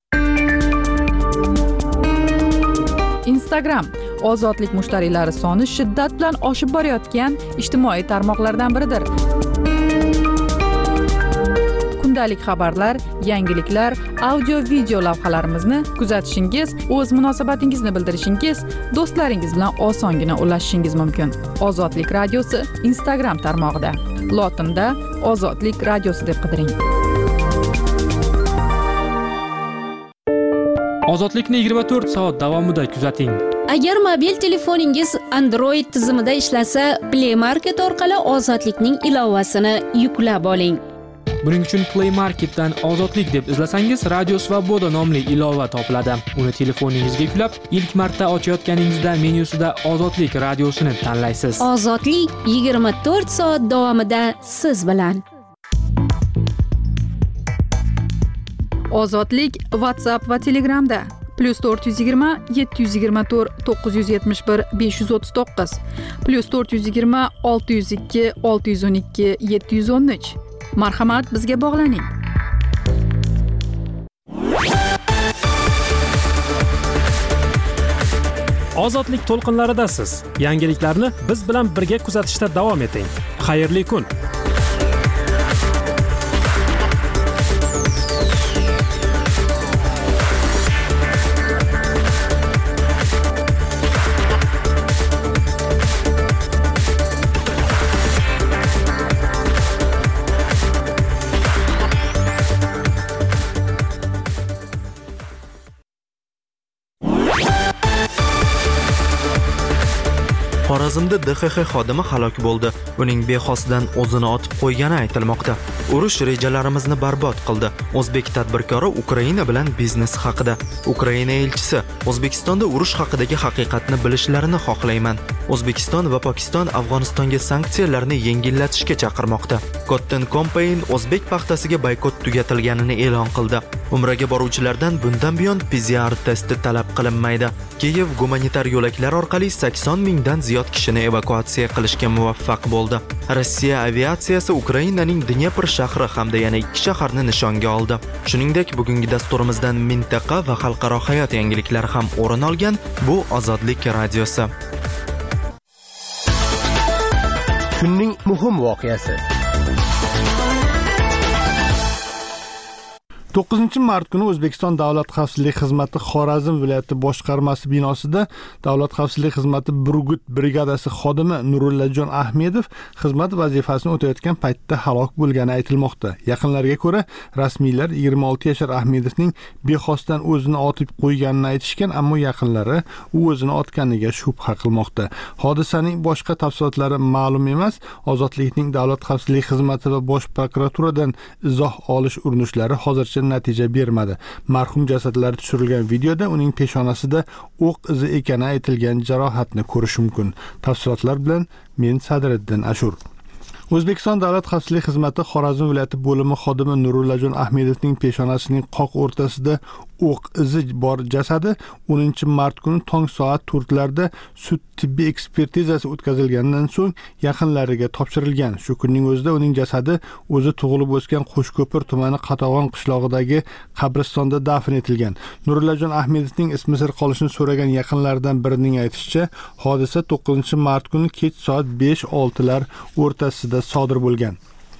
Instagram ozodlik mushtariylari soni shiddat bilan oshib borayotgan ijtimoiy tarmoqlardan biridir. Kundalik xabarlar, yangiliklar, audio-video lavhalarimizni kuzatishingiz, o'z munosabatingizni bildirishingiz, do'stlaringiz bilan osongina ulashishingiz mumkin. Ozodlik radiosi Instagram tarmog'ida. Lotinda Ozodlik radiosi deb qidiring. Ozodlikni yigirma to'rt soat davomida kuzating. Agar mobil telefoningiz Android tizimida ishlasa, Play Market orqali Ozodlikning ilovasini yuklab oling. Buning uchun Play Marketdan Ozodlik deb izlasangiz, Radio Svoboda nomli ilova topiladi. Uni telefoningizga yuklab, ilk marta ochayotganingizda menyusida Ozodlik radiosini tanlaysiz. Ozodlik yigirma to'rt soat davomida siz bilan. Ozodlik WhatsApp va Telegramda plus to'rt yuz yigirma yetti yuz yigirma to'rt to'qqiz yuz yetmish bir besh yuz o'ttiz to'qqiz plus to'rt yuz yigirma olti yuz ikki olti yuz o'n ikki yetti yuz o'n uch Marhamat, bizga bog'laning. Ozodlik to'lqinlaridasiz. Yangiliklarni biz bilan birga kuzatishda davom eting. Xayrli kun. Xorazmda D X X xodimi halok bo'ldi. Uning bexosdan o'zini otib qo'ygani aytilmoqda. Urush rejalarimizni barbod qildi. O'zbek tadbirkori Ukraina bilan biznes haqida. Ukraina elchisi: O'zbekistonda urush haqidagi haqiqatni bilishlarini xohlayman. O'zbekiston va Pokiston Afg'onistonga sanksiyalarni yengillatishga chaqirmoqda. Cotton Campaign o'zbek paxtasiga boykot tugatilganini e'lon qildi. Umraga boruvchilardan bundan buyon P C R testi talab qilinmaydi. Kiyev gumanitar yo'laklar orqali sakson mingdan ziyod kishini evakuatsiya qilishga muvaffaq bo'ldi. Rossiya aviatsiyasi Ukrainaning Dnepr shahri hamda yana ikki shaharni nishonga oldi. Shuningdek, bugungi dasturimizdan mintaqa va xalqaro hayot yangiliklari ham o'rin olgan. Bu Ozodlik radiosi. Kunning muhim voqeasi. to'qqizinchi mart kuni O'zbekiston Davlat xavfsizlik xizmati Xorazm viloyati boshqarmasi binosida Davlat xavfsizlik xizmati Burgut brigadasi xodimi Nurullajon Ahmedov xizmat vazifasini o'tayotgan paytda halok bo'lgani aytilmoqda. Yaqinlarga ko'ra, rasmiylar yigirma olti yashar Ahmedovning bexosdan o'zini otib qo'yganini aytishgan, ammo yaqinlari u o'zini otganiga shubha qilmoqda. Hodisaning boshqa tafsilotlari ma'lum emas. Ozodlikning Davlat xavfsizlik xizmati va Bosh prokuraturadan izoh olish urinishlari hozircha natija bermadi. Marhum jasadlari tushirilgan videoda uning peshonasida o'q izi ekani aytilgan jarohatni ko'rish mumkin. Tafsilotlar bilan men Sadriddin Ashur. O'zbekiston Davlat xavfsizlik xizmati Xorazm viloyati bo'limi xodimi Nurullajon Ahmedovning peshonasining qoq o'rtasida o'q izi bor jasadi o'ninchi mart kuni tong soat to'rtlarda sud tibbiy ekspertizasi o'tkazilganidan so'ng yaqinlariga topshirilgan. Shu kunning o'zida uning jasadi o'zi tug'ilib o'sgan Qo'shko'pir tumani Qatag'on qishlog'idagi qabristonda dafn etilgan. Nurullajon Ahmedovning ismi sir qolishini so'ragan yaqinlaridan birining aytishicha, hodisa to'qqizinchi mart kuni kech soat besh oltilar o'rtasida sodir bo'lgan.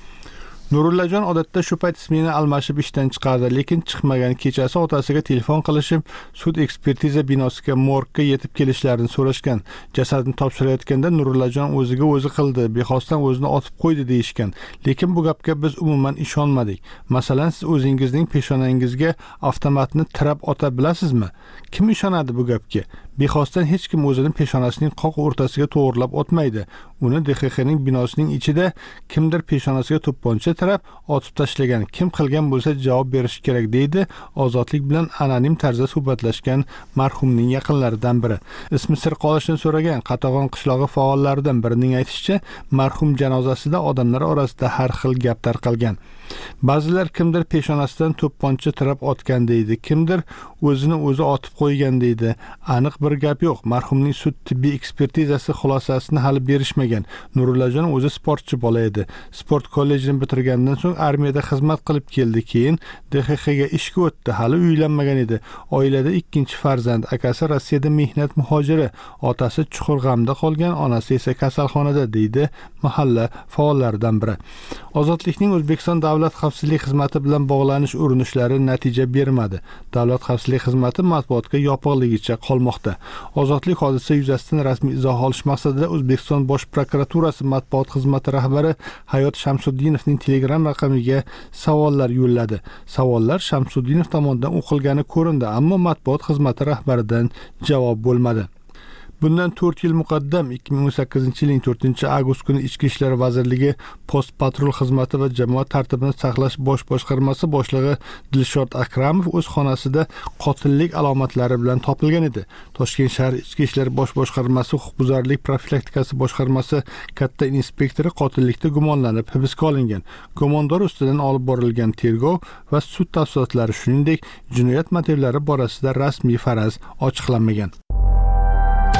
Nurullajon odatda shu payt ismini almashib ishdan chiqardi, lekin chiqmagan kechasi otasiga telefon qilishib, sud ekspertiza binosiga morgga yetib kelishlarini so'rashgan. Jasadni topshirayotganda Nurullajon o'ziga o'zi qildi, bexosdan o'zini otib qo'ydi deyishgan. Lekin bu gapga biz umuman ishonmadik. Masalan, siz o'zingizning peshonangizga avtomatni tirab ota bilasizmi? Kim ishonadi bu gapga? Bexosdan hech kim o'zini peshonasining qoq o'rtasiga to'g'rilab otmaydi. Uni D X Xning binosining ichida kimdir peshonasiga to'pponcha tirab otib tashlagan. Kim qilgan bo'lsa javob berish kerak, deydi Ozodlik bilan anonim tarzda suhbatlashgan marhumning yaqinlaridan biri. Ismi sir qolishini so'ragan Qatag'on qishlog'i faollaridan birining aytishicha, marhum janozasida odamlar orasida har xil gap tarqalgan. Ba'zilar kimdir peshonasidan to'pponcha tirab otgan deydi, kimdir o'zini o'zi otib qo'ygan deydi. Aniq bir gap yo'q. Marhumning sud tibbiy ekspertizasi xulosasini hali berishmagan. Nurullajon o'zi sportchi bola edi. Sport kollejini bitirgandan so'ng armiyada xizmat qilib keldi, keyin D X Xga ishga o'tdi. Hali uylanmagan edi. Oilada ikkinchi farzand, akasi Rossiyada mehnat muhojiri, otasi Chuqurg'amda qolgan, onasi esa kasalxonada, deydi mahalla faollaridan biri. Ozodlikning O'zbekiston Davlat xavfsizlik xizmati bilan bog'lanish urinishlari natija bermadi. Davlat xavfsizlik xizmati matbuotga yopiqligicha qolmoqda. Ozodlik hodisa yuzasidan rasmiy izoh olish maqsadida O'zbekiston Bosh prokuraturasi matbuot xizmati rahbari Hayot Shamsuddinovning Telegram raqamiga savollar yo'lladi. Savollar Shamsuddinov tomonidan o'qilgani ko'rindi, ammo matbuot xizmati rahbaridan javob bo'lmadi. Bundan to'rt yil muqaddam ikki ming o'n sakkizinchi yilning to'rtinchi avgust kuni Ichki ishlar vazirligi post patrul xizmati va jamoat tartibini saqlash bosh boshqarmasi boshlig'i Dilshod Akramov o'z xonasida qotillik alomatlari bilan topilgan edi. Toshkent shahar Ichki ishlar bosh boshqarmasi huquqbuzarlik profilaktikasi boshqarmasi katta inspektori qotillikda gumonlanib hibsga olingan. Gumondor ustidan olib borilgan tergov va sud tafsilotlari, shuningdek jinoyat motivlari borasida rasmiy faraz ochiqlanmagan.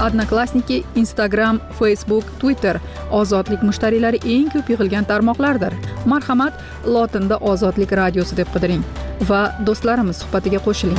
Odnoklassniki, Instagram, Facebook, Twitter ozodlik mushtariylari eng ko'p yig'ilgan tarmoqlardir. Marhamat, lotinda Ozodlik radiosi deb qidiring va do'stlarimiz suhbatiga qo'shiling.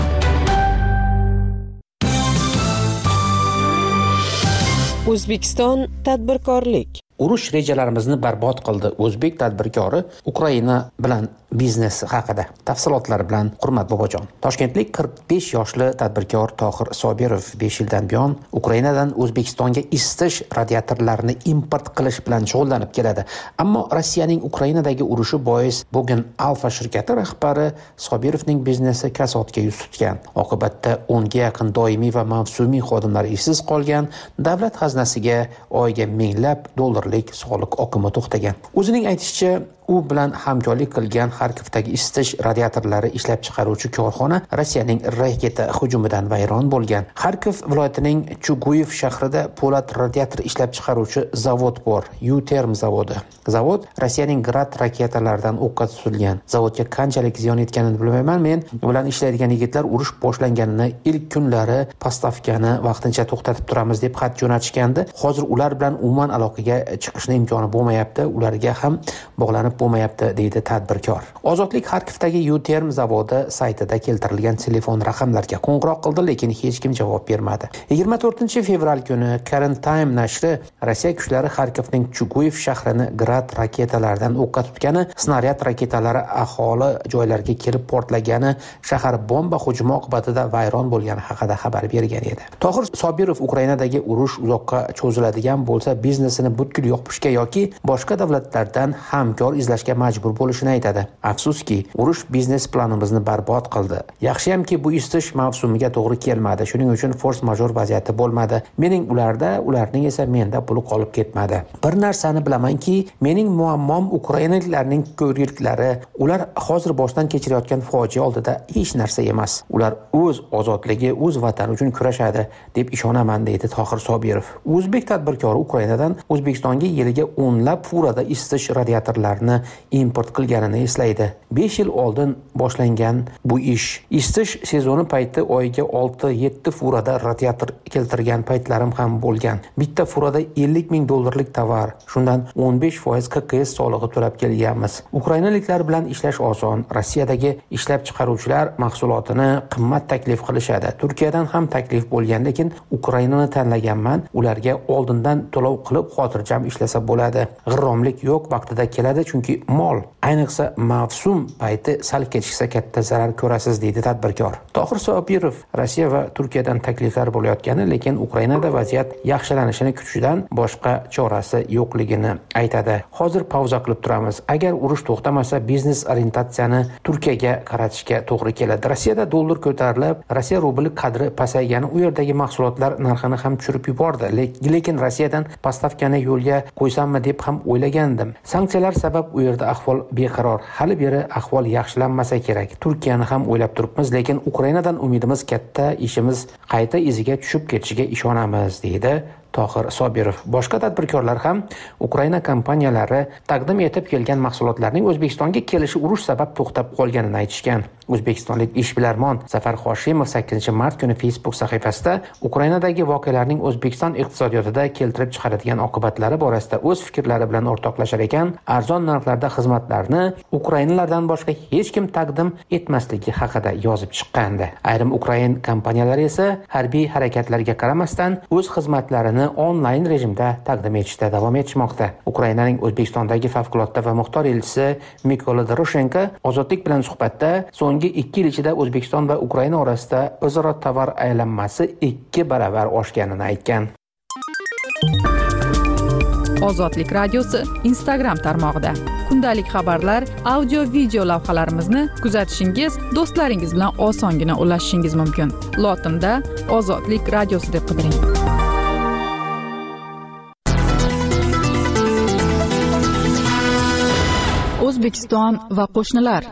O'zbekiston tadbirkorlik urush rejalarimizni barbod qildi. O'zbek tadbirkori Ukraina bilan biznes haqida tafsilotlar bilan Hurmat Bobojon. Toshkentlik qirq besh yoshli tadbirkor Tohir Sobirov besh yildan buyon Ukrainadan O'zbekistonga isitish radiatorlarini import qilish bilan shug'ullanib keladi. Ammo Rossiyaning Ukrainadagi urushi bois bugun Alfa shirkati rahbari Sobirovning biznesi kasodga yuz tutgan. Oqibatda o'nga yaqin doimiy va mavsumiy xodimlar ishsiz qolgan, davlat xazinasiga oyiga minglab dollarlik soliq oqimi to'xtagan. O'zining aytishicha, u bilan hamkorlik qilgan Xarkovdagi isitish radiatorlari ishlab chiqaruvchi korxona Rossiyaning raketa hujumidan vayron bo'lgan. Xarkov viloyatining Chuguyev shahrida po'lat radiator ishlab chiqaruvchi zavod bor, U-Term zavodi. Zavod Rossiyaning Grad raketalaridan o'qqa tutilgan. Zavodga qanchalik ziyon yetganini bilmayman. Men bilan ishlaydigan yigitlar urush boshlanganini ilk kunlari postavkani vaqtincha to'xtatib turamiz deb xat jo'natishgandi. Hozir ular bilan umuman aloqaga chiqishning imkoni bo'lmayapti. Ularga ham bog'lanib bo'lmayapti, deydi tadbirkor. Ozodlik Xarkovdagi U-Term zavodi saytida keltirilgan telefon raqamlarga qo'ng'iroq qildi, lekin hech kim javob bermadi. yigirma to'rtinchi fevral kuni Current Time nashri Rossiya kuchlari Xarkovning Chuguyev shahrini Grad raketalaridan o'qqa tutgani, snaryad raketalari aholi joylariga kelib portlagani, shahar bomba hujumi oqibatida vayron bo'lgani haqida xabar bergan edi. Tohir Sobirov Ukrainadagi urush uzoqqa cho'ziladigan bo'lsa, biznesini butkul yopishga yoki boshqa davlatlardan hamkor izlashga majbur bo'lishini aytadi. Afsuski, urush biznes planimizni barbod qildi. Yaxshiyamki bu isitish mavsumiga to'g'ri kelmadi. Shuning uchun force major vaziyati bo'lmadi. Mening ularda, ularning esa menda puli qolib ketmadi. Bir narsani bilamanki, mening muammom ukrainaliklarning ko'rgiliklari. Ular hozir boshdan kechirayotgan fojia oldida hech narsa emas. Ular o'z ozodligi, o'z vatani uchun kurashadi deb ishonaman, deydi Tohir Sobirov. O'zbek tadbirkori Ukrainadan O'zbekistonga yiliga o'nlab furada isitish radiatorlarini import qilganini eslaydi. besh yil oldin boshlangan bu ish. Isitish sezoni payti oyiga olti yetti furada radiator keltirgan paytlarim ham bo'lgan. Bitta furada ellik ming dollarlik tovar, shundan o'n besh foiz K K S solig'i to'lab kelganmiz. Ukrainaliklar bilan ishlash oson. Rossiyadagi ishlab chiqaruvchilar mahsulotini qimmat taklif qilishadi. Turkiyadan ham taklif bo'lgan, lekin Ukrainani tanlaganman. Ularga oldindan to'lov qilib xotirjam ishlasa bo'ladi. G'irromlik yo'q, vaqtida keladi, chunki mol, ayniqsa mavsum payti sal kechiksa katta zarar ko'rasiz, deydi tadbirkor. Tohir Sobirov Rossiya va Turkiyadan takliflar bo'layotgani, lekin Ukrainada vaziyat yaxshilanishini kutishidan boshqa chorasi yo'qligini aytadi. Hozir pauza qilib turamiz. Agar urush to'xtamasa, biznes orientatsiyani Turkiyaga qaratishga to'g'ri keladi. Rossiyada dollar ko'tarilib, Rossiya rubli qadri pasaygani u yerdagi mahsulotlar narxini ham tushirib yubordi. Lekin Rossiyadan postavkani yo'lga qo'ysammi deb ham o'ylagandim. Sanksiyalar sabab u yerda ahvol beqaror. Hali beri ahvol yaxshilanmasa kerak. Turkiyani ham o'ylab turibmiz, lekin Ukrainadan umidimiz katta, ishimiz qayta iziga tushib ketishiga ishonamiz, deydi Tohir Sobirov. Boshqa tadbirkorlar ham Ukraina kompaniyalari taqdim etib kelgan mahsulotlarning O'zbekistonga kelishi urush sabab to'xtab qolganini aytishgan. O'zbekistonlik ishbilarmon Zafar Hoshimov sakkizinchi mart kuni Facebook sahifasida Ukrainadagi voqealarning O'zbekiston iqtisodiyotida keltirib chiqaradigan oqibatlari borasida o'z fikrlari bilan o'rtoqlashar ekan, arzon narxlarda xizmatlarni Ukrainalardan boshqa hech kim taqdim etmasligi haqida yozib chiqqandi. Ayrim Ukrain kompaniyalari esa harbiy harakatlarga qaramasdan o'z xizmatlarini onlayn rejimda taqdim etishda davom etishmoqda. Ukrainaning O'zbekistondagi favqulodda va muxtor elchisi Mikola Doroshenko ozodlik bilan suhbatda so'nggi ikki yil ichida O'zbekiston va Ukraina orasida o'zaro tovar aylanmasi ikki baravar oshganini aytgan. Ozodlik radiosi Instagram tarmog'ida kundalik xabarlar, audio video lavhalarimizni kuzatishingiz, do'stlaringiz bilan osongina ulashishingiz mumkin. Lotinda Ozodlik radiosi deb qidiring. O'zbekiston va qo'shnilar.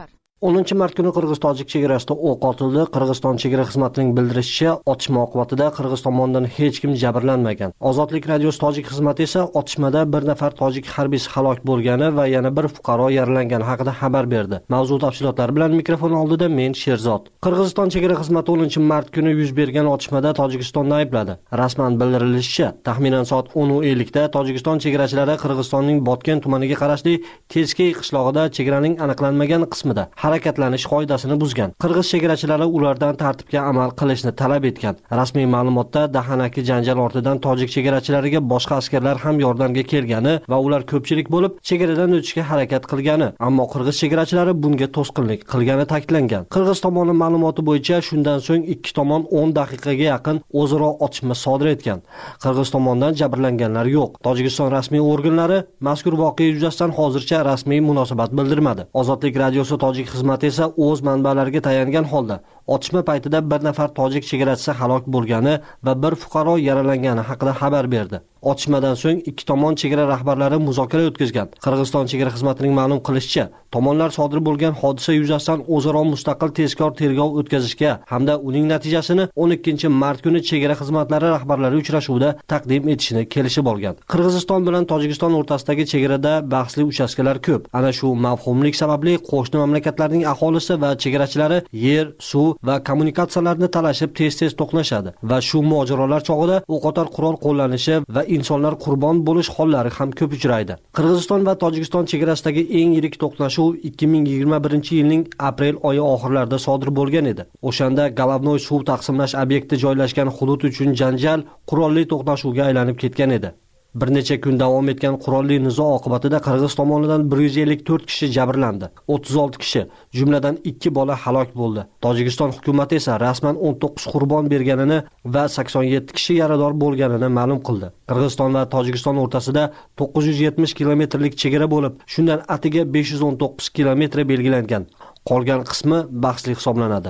o'ninchi mart kuni qirg'iz-tojik chegarasida o'q otildi. Qirg'iziston chegara xizmatining bildirishicha, otishma oqibatida Qirg'iz tomonidan hech kim jabrlanmagan. Ozodlik radiosi tojik xizmati esa otishmada bir nafar tojik harbiysi halok bo'lgani va yana bir fuqaro yaralangani haqida xabar berdi. Mavzu tafsilotlari bilan mikrofon oldida men Sherzod. Qirg'iziston chegara xizmati o'ninchi mart kuni yuz bergan otishmada Tojikistonni aybladi. Rasman bildirilishicha, taxminan soat o'n ellik da Tojikiston chegarachilari Qirg'izistonning Botken tumaniga qarashli Teskey qishlog'ida chegaraning aniqlanmagan qismida harakatlanish qoidasini buzgan. Qirg'iz chegarachilari ulardan tartibga amal qilishni talab etgan. Rasmiy ma'lumotda dahanaki janjal ortidan tojik chegarachilariga boshqa askarlar ham yordamga kelgani va ular ko'pchilik bo'lib chegaradan o'tishga harakat qilgani, ammo qirg'iz chegarachilari bunga to'sqinlik qilgani ta'kidlangan. Qirg'iz tomoni ma'lumoti bo'yicha shundan so'ng ikki tomon o'n daqiqaga yaqin o'zaro otishma sodir etgan. Qirg'iz tomonidan jabrlanganlar yo'q. Tojikiston rasmiy organlari mazkur voqea yuzasidan hozircha rasmiy munosabat bildirmadi. Ozodlik radiosi tojik xizmati esa o'z manbalariga tayangan holda otishma paytida bir nafar tojik chegarachisi halok bo'lgani va bir fuqaro yaralangani haqida xabar berdi. Otishmadan so'ng ikki tomon chegara rahbarlari muzokara o'tkazgan. Qirg'iziston chegara xizmatining ma'lum qilishicha, tomonlar sodir bo'lgan hodisa yuzasidan o'zaro mustaqil tezkor tergov o'tkazishga hamda uning natijasini o'n ikkinchi mart kuni chegara xizmatlari rahbarlari uchrashuvida taqdim etishni kelishib olgan. Qirg'iziston bilan Tojikiston o'rtasidagi chegarada bahsli uchastkalar ko'p. Ana shu mavhumlik sababli qo'shni mamlakatlarning aholisi va chegarachilari yer, suv va kommunikatsiyalarni talashib tez-tez to'qnashadi va shu mojarolar chog'ida o'qotar qurol qo'llanishi va insonlar qurbon bo'lish hollari ham ko'p uchraydi. Qirg'iziston va Tojikiston chegarasidagi eng yirik to'qnashuv ikki ming yigirma birinchi yilning aprel oyi oxirlarida sodir bo'lgan edi. O'shanda Golovnoy suv taqsimlash obyekti joylashgan hudud uchun janjal qurolli to'qnashuvga aylanib ketgan edi. Bir necha kun davom etgan qurolli nizo oqibatida Qirg'iz tomonidan bir yuz ellik to'rt kishi jabrlandi. o'ttiz olti kishi, jumladan ikki bola halok bo'ldi. Tojikiston hukumati esa rasman o'n to'qqiz qurbon berganini va sakson yetti kishi yarador bo'lganini ma'lum qildi. Qirg'iziston va Tojikiston o'rtasida to'qqiz yuz yetmish kilometrlik chegara bo'lib, shundan atiga besh yuz o'n to'qqiz kilometr belgilangan. Qolgan qismi bahsli hisoblanadi.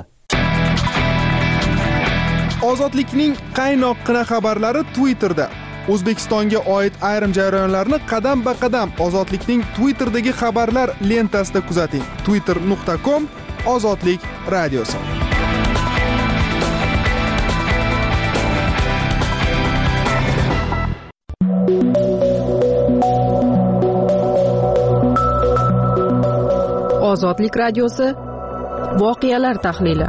Ozodlikning qaynoqqina xabarlari Twitterda. O'zbekistonga oid ayrim jarayonlarni qadam-ba-qadam Ozodlikning Twitterdagi xabarlar lentasida kuzating. twitter nuqta com Ozodlik radiosi. Ozodlik radiosi voqealar tahlili.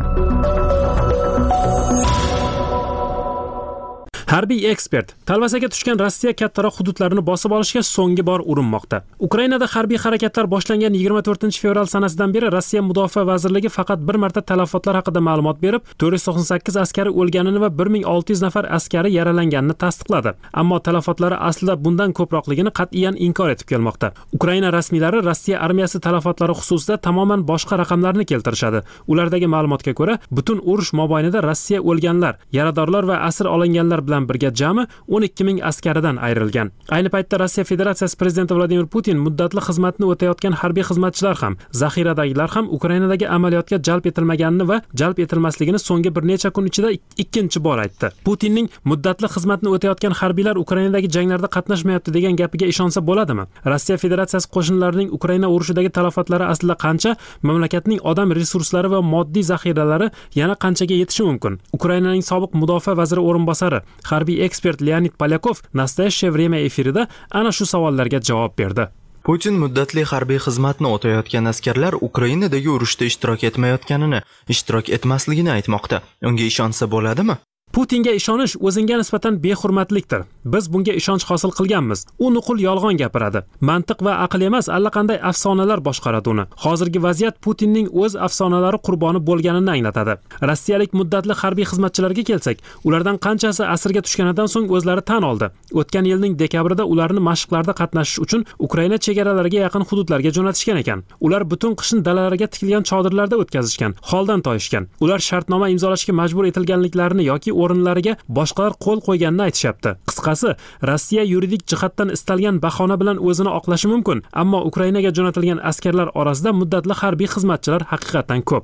Harbiy ekspert talvasaga tushgan Rossiya kattaroq hududlarini bosib olishga so'nggi bor urinmoqda. Ukrainada harbiy harakatlar boshlangan yigirma to'rtinchi fevral sanasidan beri Rossiya Mudofaa vazirligi faqat bir marta talafotlar haqida ma'lumot berib, to'rt yuz to'qson sakkiz askari o'lganini va bir ming olti yuz nafar askari yaralanganini tasdiqladi. Ammo talafotlari aslida bundan ko'proqligini qat'iyan inkor etib kelmoqda. Ukraina rasmiylari Rossiya armiyasi talafotlari xususida tamoman boshqa raqamlarni keltirishadi. Ulardagi ma'lumotga ko'ra, butun urush mobaynida Rossiya o'lganlar, yaradorlar va asir olinganlar bilan birga jami o'n ikki ming askaridan ayrilgan. Ayni paytda Rossiya Federatsiyasi prezidenti Vladimir Putin muddatli xizmatni o'tayotgan harbiy xizmatchilar ham, zaxiradagilar ham Ukrainadagi amaliyotga jalb etilmaganini va jalb etilmasligini so'nggi bir necha kun ichida ikkinchi bor aytdi. Putinning muddatli xizmatni o'tayotgan harbiylar Ukrainadagi janglarda qatnashmayapti degan gapiga ishonsa bo'ladimi? Rossiya Federatsiyasi qo'shinlarining Ukraina urushidagi talafotlari aslida qancha? Mamlakatning odam resurslari va moddiy zaxiralari yana qanchaga yetishi mumkin? Ukrainaning sobiq mudofaa vaziri o'rinbosari harbiy ekspert Leonid Polyakov Nastoящее время efirida ana shu savollarga javob berdi. Putin muddatli harbiy xizmatni o'tayotgan askarlar Ukrainadagi urushda ishtirok etmayotganini, ishtirok etmasligini aytmoqda. Unga ishonsa bo'ladimi? Putinga ishonish o'zingga nisbatan behurmatlikdir. Biz bunga ishonch hosil qilganmiz. U nuqul yolg'on gapiradi. Mantiq va aql emas, allaqanday afsonalar boshqaradi uni. Hozirgi vaziyat Putinning o'z afsonalari qurboni bo'lganini anglatadi. Rossiyalik muddatli harbiy xizmatchilarga kelsak, ulardan qanchasi asirga tushganidan so'ng o'zlari tan oldi. O'tgan yilning dekabrida ularni mashqlarda qatnashish uchun Ukraina chegaralariga yaqin hududlarga jo'natishgan ekan. Ular butun qishni dalalarga tikilgan chodirlarda o'tkazishgan, holdan toyishgan. Ular shartnoma imzolashga majbur etilganliklarini yoki o'rinlariga boshqalar qo'l qo'yganini aytishyapti. Qisqasi, Rossiya yuridik jihatdan istalgan bahona bilan o'zini oqlashi mumkin, ammo Ukrainaga jo'natilgan askarlar orasida muddatli harbiy xizmatchilar haqiqatan ko'p.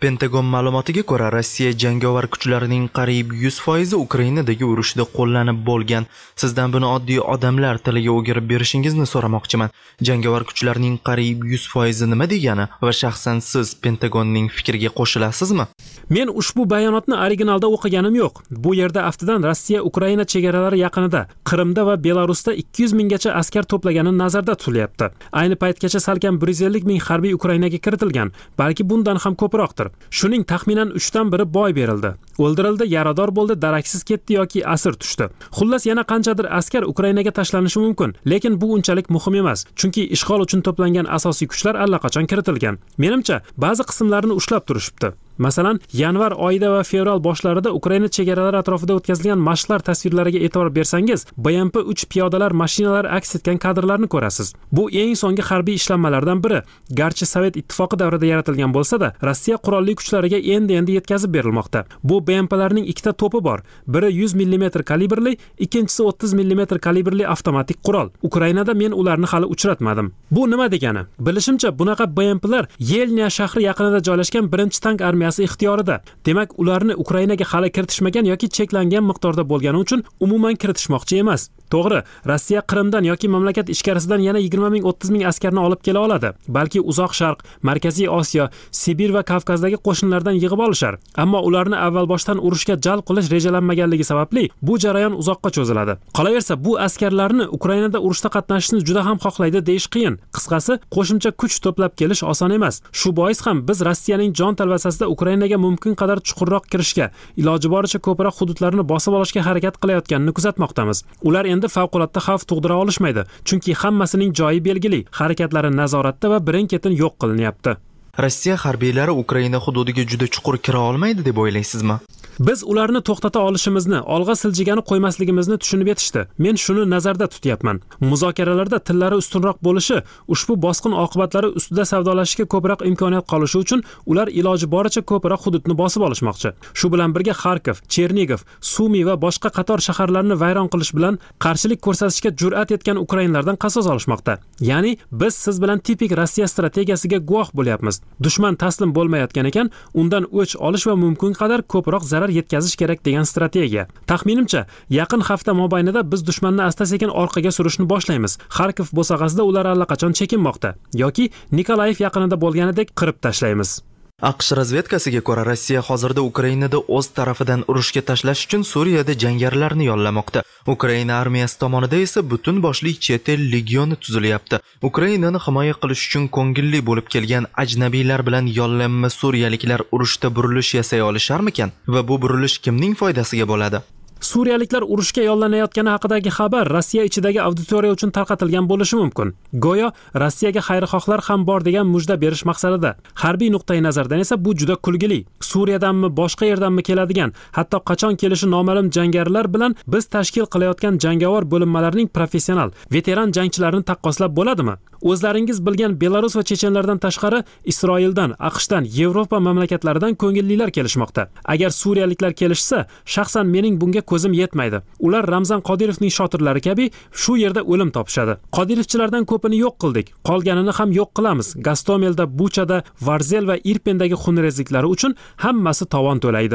Pentagon ma'lumotiga ko'ra, Rossiya jangovar kuchlarining qariyb yuz foizi Ukrainadagi urushda qo'llanib bo'lgan. Sizdan buni oddiy odamlar tiliga o'girib berishingizni so'ramoqchiman. Jangovar kuchlarning qariyb yuz foizi nima degani va shaxsan siz Pentagonning fikriga qo'shilasizmi? Men ushbu bayonotni originalda o'qiganim yo'q. Bu yerda aftidan Rossiya Ukraina chegaralari yaqinida, Qrimda va Belarusda ikki yuz minggacha askar to'plagani nazarda tutilyapti. Ayni paytgacha salkam bir yuz ellik ming harbiy Ukrainaga kiritilgan, balki bundan ham ko'proqdir. Shuning taxminan uchdan biri boy berildi. O'ldirildi, yarador bo'ldi, daraksiz ketdi yoki asir tushdi. Xullas yana qanchadir askar Ukrainaga tashlanishi mumkin, lekin bu unchalik muhim emas, chunki ishg'ol uchun to'plangan asosiy kuchlar allaqachon kiritilgan. Menimcha, ba'zi qismlarini ushlab turishibdi. Masalan, yanvar oyida va fevral boshlarida Ukraina chegaralari atrofida o'tkazilgan mashqlar tasvirlariga e'tibor bersangiz, B M P uch piyodalar mashinalari aks etgan kadrlarni ko'rasiz. Bu eng so'nggi harbiy ishlanmalardan biri. Garchi Sovet ittifoqi davrida yaratilgan bo'lsa-da, Rossiya qurolli kuchlariga endi-endi yetkazib berilmoqda. Bu B M P'larning ikkita to'pi bor. Biri yuz millimetr kalibrli, ikkinchisi o'ttiz millimetr kalibrli avtomatik qurol. Ukrainada men ularni hali uchratmadim. Bu nima degani? Bilishimcha, bunaqa B M P'lar Yelnya shahri yaqinida joylashgan birinchi tank armiyasi ixtiyorida. Demak, ularni Ukrainaga hali kiritishmagan yoki cheklangan miqdorda bo'lgani uchun umuman kiritishmoqchi emas. To'g'ri, Rossiya Qrimdan yoki mamlakat ichkarisidan yana yigirma ming o'ttiz ming askarni olib kela oladi. Balki Uzoq Sharq, Markaziy Osiyo, Sibir va Kavkazdagi qo'shinlardan yig'ib olishar. Ammo ularni avval boshdan urushga jalb qilish rejalanmaganligi sababli bu jarayon uzoqqa cho'ziladi. Qolaversa, bu askarlarni Ukrainada urushda qatnashishni juda ham xohlaydi deyish qiyin. Qisqasi, qo'shimcha kuch to'plab kelish oson emas. Shu bois ham biz Rossiyaning jon talvasasida Ukrainaga mumkin qadar chuqurroq kirishga, iloji boricha ko'proq hududlarni bosib olishga harakat qilayotganini kuzatmoqdamiz. Ular endi favqulodda xavf tug'dira olishmaydi, chunki hammasining joyi belgili, harakatlari nazoratda va birin-ketin yo'q qilinyapti. Rossiya harbiylari Ukraina hududiga juda chuqur kira olmaydi deb o'ylaysizmi? Biz ularni to'xtata olishimizni, olg'a siljigani qo'ymasligimizni tushunib yetishdi. Men shuni nazarda tutyapman. Muzokaralarda tillari ustunroq bo'lishi, ushbu bosqin oqibatlari ustida savdolashishga ko'proq imkoniyat qolishi uchun ular iloji boricha ko'proq hududni bosib olishmoqchi. Shu bilan birga Kharkiv, Chernigov, Sumi va boshqa qator shaharlarni vayron qilish bilan qarshilik ko'rsatishga jur'at etgan ukrainlardan qasos olishmoqda. Ya'ni biz siz bilan tipik Rossiya strategiyasiga guvoh bo'lyapmiz. Dushman taslim bo'lmayotgan ekan, undan o'ch olish va mumkin qadar ko'proq zarar yetkazish kerak degan strategiya. Taxminimcha, yaqin hafta mobaynida biz dushmanni asta-sekin orqaga surishni boshlaymiz. Kharkiv bo'sag'asida ular allaqachon chekinmoqda yoki Nikolayev yaqinida bo'lganidek qirib tashlaymiz. AQSh razvedkasiga ko'ra, Rossiya hozirda Ukrainada o'z tarafidan urushga tashlash uchun Suriyada jangarilarni yollamoqda. Ukraina armiyasi tomonidan esa butun boshli chet el legioni tuzilyapti. Ukrainani himoya qilish uchun ko'ngilli bo'lib kelgan ajnabiylar bilan yollanma suriyaliklar urushda burilish yasay olisharmikan va bu burilish kimning foydasiga bo'ladi? Suriyaliklar urushga yollanayotgani haqidagi xabar Rossiya ichidagi auditoriya uchun tarqatilgan bo'lishi mumkin. Go'yo Rossiyaga xayrixohlar ham bor degan mujda berish maqsadida. Harbiy nuqtai nazardan esa bu juda kulgili. Suriyadanmi, boshqa yerdanmi keladigan, hatto qachon kelishi noma'lum jangarilar bilan biz tashkil qilayotgan jangovar bo'linmalarning professional, veteran jangchilarini taqqoslab bo'ladimi? O'zlaringiz bilgan Belarus va chechenlardan tashqari Isroildan, AQShdan, Yevropa mamlakatlaridan ko'ngillilar kelishmoqda. Agar suriyaliklar kelishsa, shaxsan mening bunga ko'zim yetmaydi. Ular Ramzan Qodirovning shotirlari kabi shu yerda o'lim topishadi. Qodirovchilardan ko'pini yo'q qildik, qolganini ham yo'q qilamiz. Gastomelda, Buchada, Varzel va Irpendagi xunrezliklari uchun hammasi tovon to'laydi.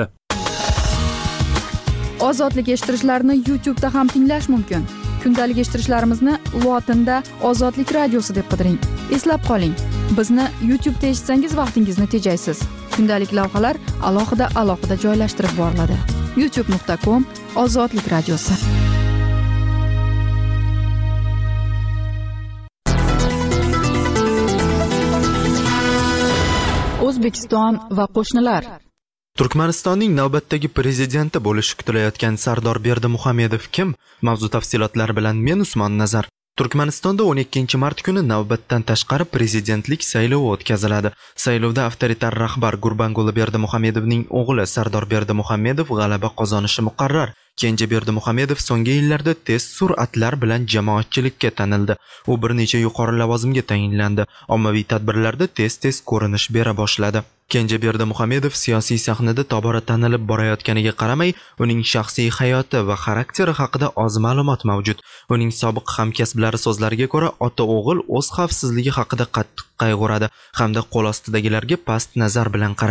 Ozodlik eshittirishlarni YouTube da ham tinglash mumkin. Kundalik eshittirishlarimizni Lotinda Ozodlik radiosi deb qidiring. Eslab qoling, bizni YouTube da eshitsangiz vaqtingizni tejaysiz. Kundalik lavhalar alohida-alohida joylashtirib boriladi. youtube nuqta com Ozodlik radiosi. O'zbekiston va qo'shnilar. Turkmanistonning navbatdagi prezidenti bo'lishi kutilayotgan Sardor Berdimuhamedov kim? Mavzu tafsilotlari bilan men Usmon Nazar. Turkmanistonda o'n ikkinchi mart kuni navbatdan tashqari prezidentlik saylovi o'tkaziladi. Saylovda avtoritar rahbar Gurbanguli Berdimuhamedovning o'g'li Sardor Berdimuhamedov g'alaba qozonishi muqarrar. Kenja Berdimuhamedov so'nggi yillarda tez sur'atlar bilan jamoatchilikka tanildi. U bir necha yuqori lavozimga tayinlandi. Ommaviy tadbirlarda tez-tez ko'rinish bera boshladi. Kenja Berdimuhamedov siyosiy sahnada tobora tanilib borayotganiga qaramay, uning shaxsiy hayoti va xarakteri haqida oz ma'lumot mavjud. Uning sobiq hamkasblari so'zlariga ko'ra, ota-o'g'il o'z xavfsizligi haqida qattiq qayg'uradi hamda qo'l ostidagilarga past nazar bilan qaraydi.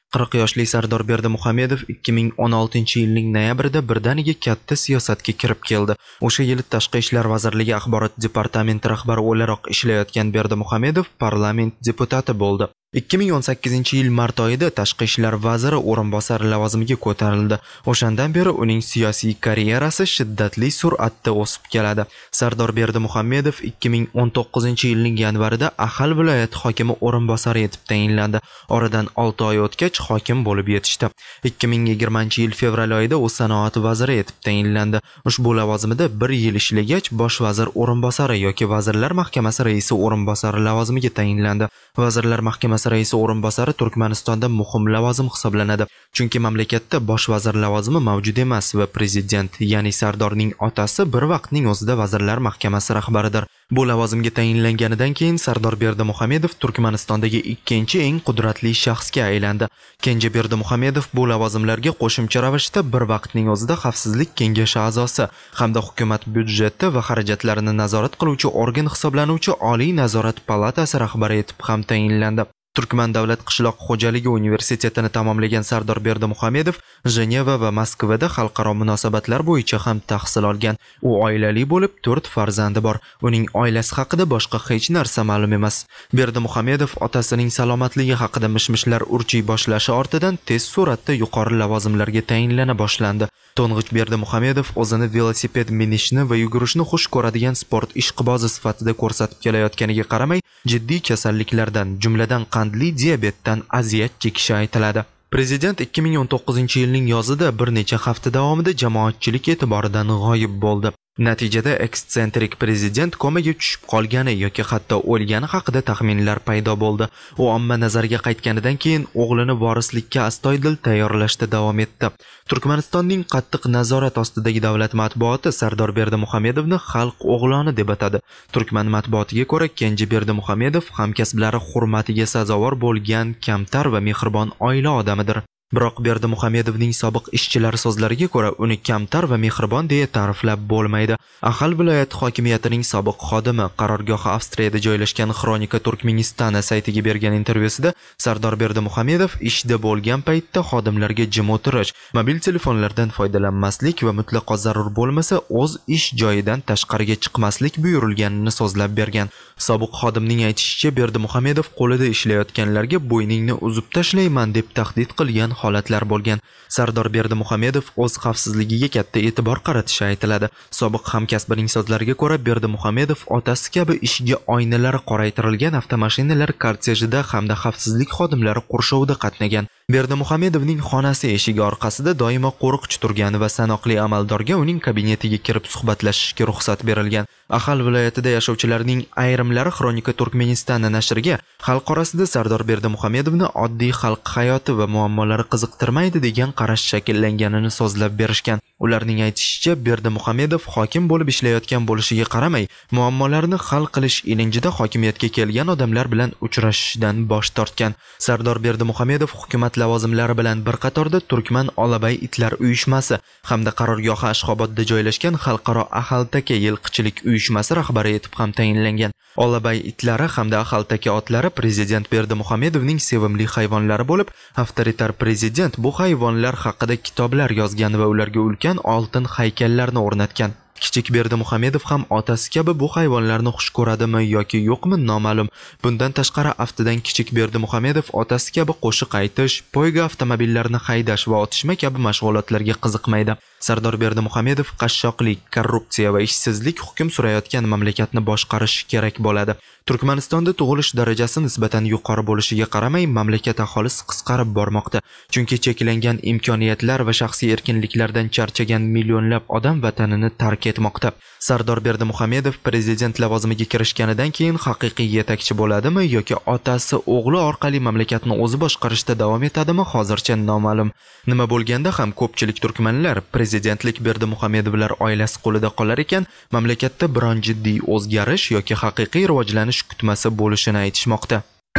qirq yoshli Sardor Berdimuhamedov ikki ming o'n oltinchi yilning noyabrida birdaniga katta siyosatga kirib keldi. O'sha yili Tashqi ishlar vazirligi axborot departamenti rahbari o'laroq ishlayotgan Berdimuhamedov parlament deputati bo'ldi. ikki ming o'n sakkizinchi yil mart oyida Tashqi ishlar vaziri o'rinbosari lavozimiga ko'tarildi. O'shandan beri uning siyosiy karyerasi shiddatli sur'atda o'sib keladi. Sardor Berdimuhamedov ikki ming o'n to'qqizinchi yilning yanvarida Axal viloyati hokimi o'rinbosari etib tayinlandi. Oradan olti oy o'tgach hokim bo'lib yetishdi. ikki ming yigirmanchi yil fevral oyida u sanoat vaziri etib tayinlandi. Ushbu lavozimida bir yil ishlagach bosh vazir o'rinbosari yoki vazirlar mahkamasi raisi o'rinbosari lavozimiga tayinlandi. Vazirlar mahkamasi raisi o'rinbosari Turkmanistonda muhim lavozim hisoblanadi. Chunki mamlakatda bosh vazir lavozimi mavjud emas va prezident, ya'ni Sardorning otasi bir vaqtning o'zida vazirlar mahkamasi rahbaridir. Bu lavozimga tayinlanganidan keyin Sardor Berdimuhamedov Turkmanistondagi ikkinchi eng qudratli shaxsga aylandi. Kenja Berdimuhamedov bu lavozimlarga qo'shimcha ravishda bir vaqtning o'zida Xavfsizlik kengashi a'zosi hamda hukumat byudjeti va xarajatlarini nazorat qiluvchi organ hisoblanuvchi Oliy nazorat palatasi rahbari etib ham tayinlandi. Turkman davlat qishloq xo'jaligi universitetini tamomlagan Sardor Berdimuhamedov Jeneva va Moskvada xalqaro munosabatlar bo'yicha ham tahsil olgan. U oilali bo'lib, to'rt farzandi bor. Uning oilasi haqida boshqa hech narsa ma'lum emas. Berdimuhamedov otasining salomatligi haqida mishmishlar urchiy boshlashi ortidan tez suratda yuqori lavozimlarga tayinlana boshlandi. To'ng'ich Berdimuhamedov o'zini velosiped minishni va yugurishni xush ko'radigan sport ishqibozi sifatida ko'rsatib kelayotganiga qaramay, jiddiy kasalliklardan, jumladan qandli diabetdan aziyat chekishi aytiladi. Prezident ikki ming o'n to'qqizinchi yilning yozida bir necha hafta davomida jamoatchilik e'tiboridan g'oyib bo'ldi. Natijada ekstsentrik prezident komaga tushib qolgani yoki hatto o'lgani haqida taxminlar paydo bo'ldi. U omma nazariga qaytganidan keyin o'g'lini vorislikka astoydil tayyorlashda davom etdi. Turkmanistonning qattiq nazorat ostidagi davlat matbuoti Sardor Berdimuhamedovni xalq o'g'loni deb atadi. Turkman matbuotiga ko'ra, Kenji Berdimuhamedov hamkasblari hurmatiga sazovor bo'lgan kamtar va mehribon oila odamidir. Biroq Berdimuhamedovning sobiq ishchilari so'zlariga ko'ra, uni kamtar va mehribon deya ta'riflab bo'lmaydi. Axal viloyati hokimiyatining sobiq xodimi qarorgohi Avstriyada joylashgan Xronika Turkmenistana saytiga bergan intervyusida Sardor Berdimuhamedov ishda bo'lgan paytda xodimlarga jim o'tirish, mobil telefonlardan foydalanmaslik va mutlaqo zarur bo'lmasa o'z ish joyidan tashqariga chiqmaslik buyurilganini so'zlab bergan. Sobiq xodimning aytishicha, Berdimuhamedov qo'lida ishlayotganlarga bo'yningni uzib tashlayman deb tahdid qilgan holatlar bo'lgan. Sardor Berdimuhamedov o'z xavfsizligiga katta e'tibor qaratishi aytiladi. Sobiq hamkasbining so'zlariga ko'ra, Berdimuhamedov otasi kabi ishga oynalari qoraytirilgan avtomashinalar kortejida hamda xavfsizlik xodimlari qurshovida qatnagan. Berdimuhamedovning xonasi eshigi orqasida doimo qo'riqchi turgan va sanoqli amaldorga uning kabinetiga kirib suhbatlashishga ruxsat berilgan. Axal viloyatida yashovchilarning ayrimlari Xronika Turkmenistana nashriga xalq orasida Sardor Berdimuhamedovni oddiy xalq hayoti va muammolari qiziqtirmaydi degan qarash shakllanganini so'zlab berishgan. Ularning aytishicha, Berdimuhamedov hokim bo'lib ishlayotgan bo'lishiga qaramay, muammolarni hal qilish ilinjida hokimiyatga kelgan odamlar bilan uchrashishdan bosh tortgan. Sardor Berdimuhamedov hukumat lavozimlari bilan bir qatorda Turkman Olabay itlar uyushmasi hamda qarorgohi Ashxobodda joylashgan xalqaro Axaltaka yilqichilik uyushmasi rahbari etib ham tayinlangan. Olabay itlari hamda Axaltaka otlari prezident Berdimuhamedovning sevimli hayvonlari bo'lib, avtoritar prezident bu hayvonlar haqida kitoblar yozgan va ularga ulkan oltin haykallarni o'rnatgan. Kichik Berdimuhamedov ham otasi kabi bu hayvonlarni xush ko'radimi yoki yo'qmi noma'lum. Bundan tashqari aftidan kichik Berdimuhamedov otasi kabi qo'shiq aytish, poyga avtomobillarini haydash va otishma kabi mashg'ulotlarga qiziqmaydi. Sardor Berdimuhamedov qashshoqlik, korrupsiya va ishsizlik hukm surayotgan mamlakatni boshqarish kerak bo'ladi. Turkmanistonda tug'ilish darajasi nisbatan yuqori bo'lishiga qaramay, mamlakat aholisi qisqarib bormoqda. Chunki cheklangan imkoniyatlar va shaxsiy erkinliklardan charchagan millionlab odam vatanini tark etmoqda. Sardor Berdimuhamedov prezident lavozimiga kirishganidan keyin haqiqiy yetakchi bo'ladimi yoki otasi o'g'li orqali mamlakatni o'zi boshqarishda davom etadimi hozircha noma'lum. Nima bo'lganda ham ko'pchilik turkmanlar prezidentlik Berdimuhamedovlar oilasi qo'lida qolar ekan, mamlakatda biron jiddiy o'zgarish yoki haqiqiy rivojlanish kutmasi bo'lishini aytishmoqda.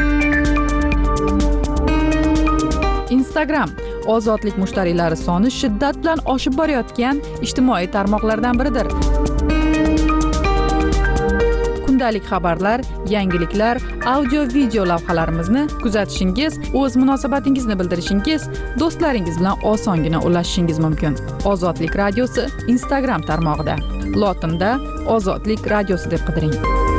Instagram ozodlik mushtariylari soni shiddat bilan oshib borayotgan ijtimoiy tarmoqlardan biridir. kundalik xabarlar, yangiliklar, audio video lavhalarimizni kuzatishingiz, o'z munosabatingizni bildirishingiz, do'stlaringiz bilan osongina ulashishingiz mumkin. Ozodlik radiosi Instagram tarmog'ida. Lotinda Ozodlik radiosi deb qidiring.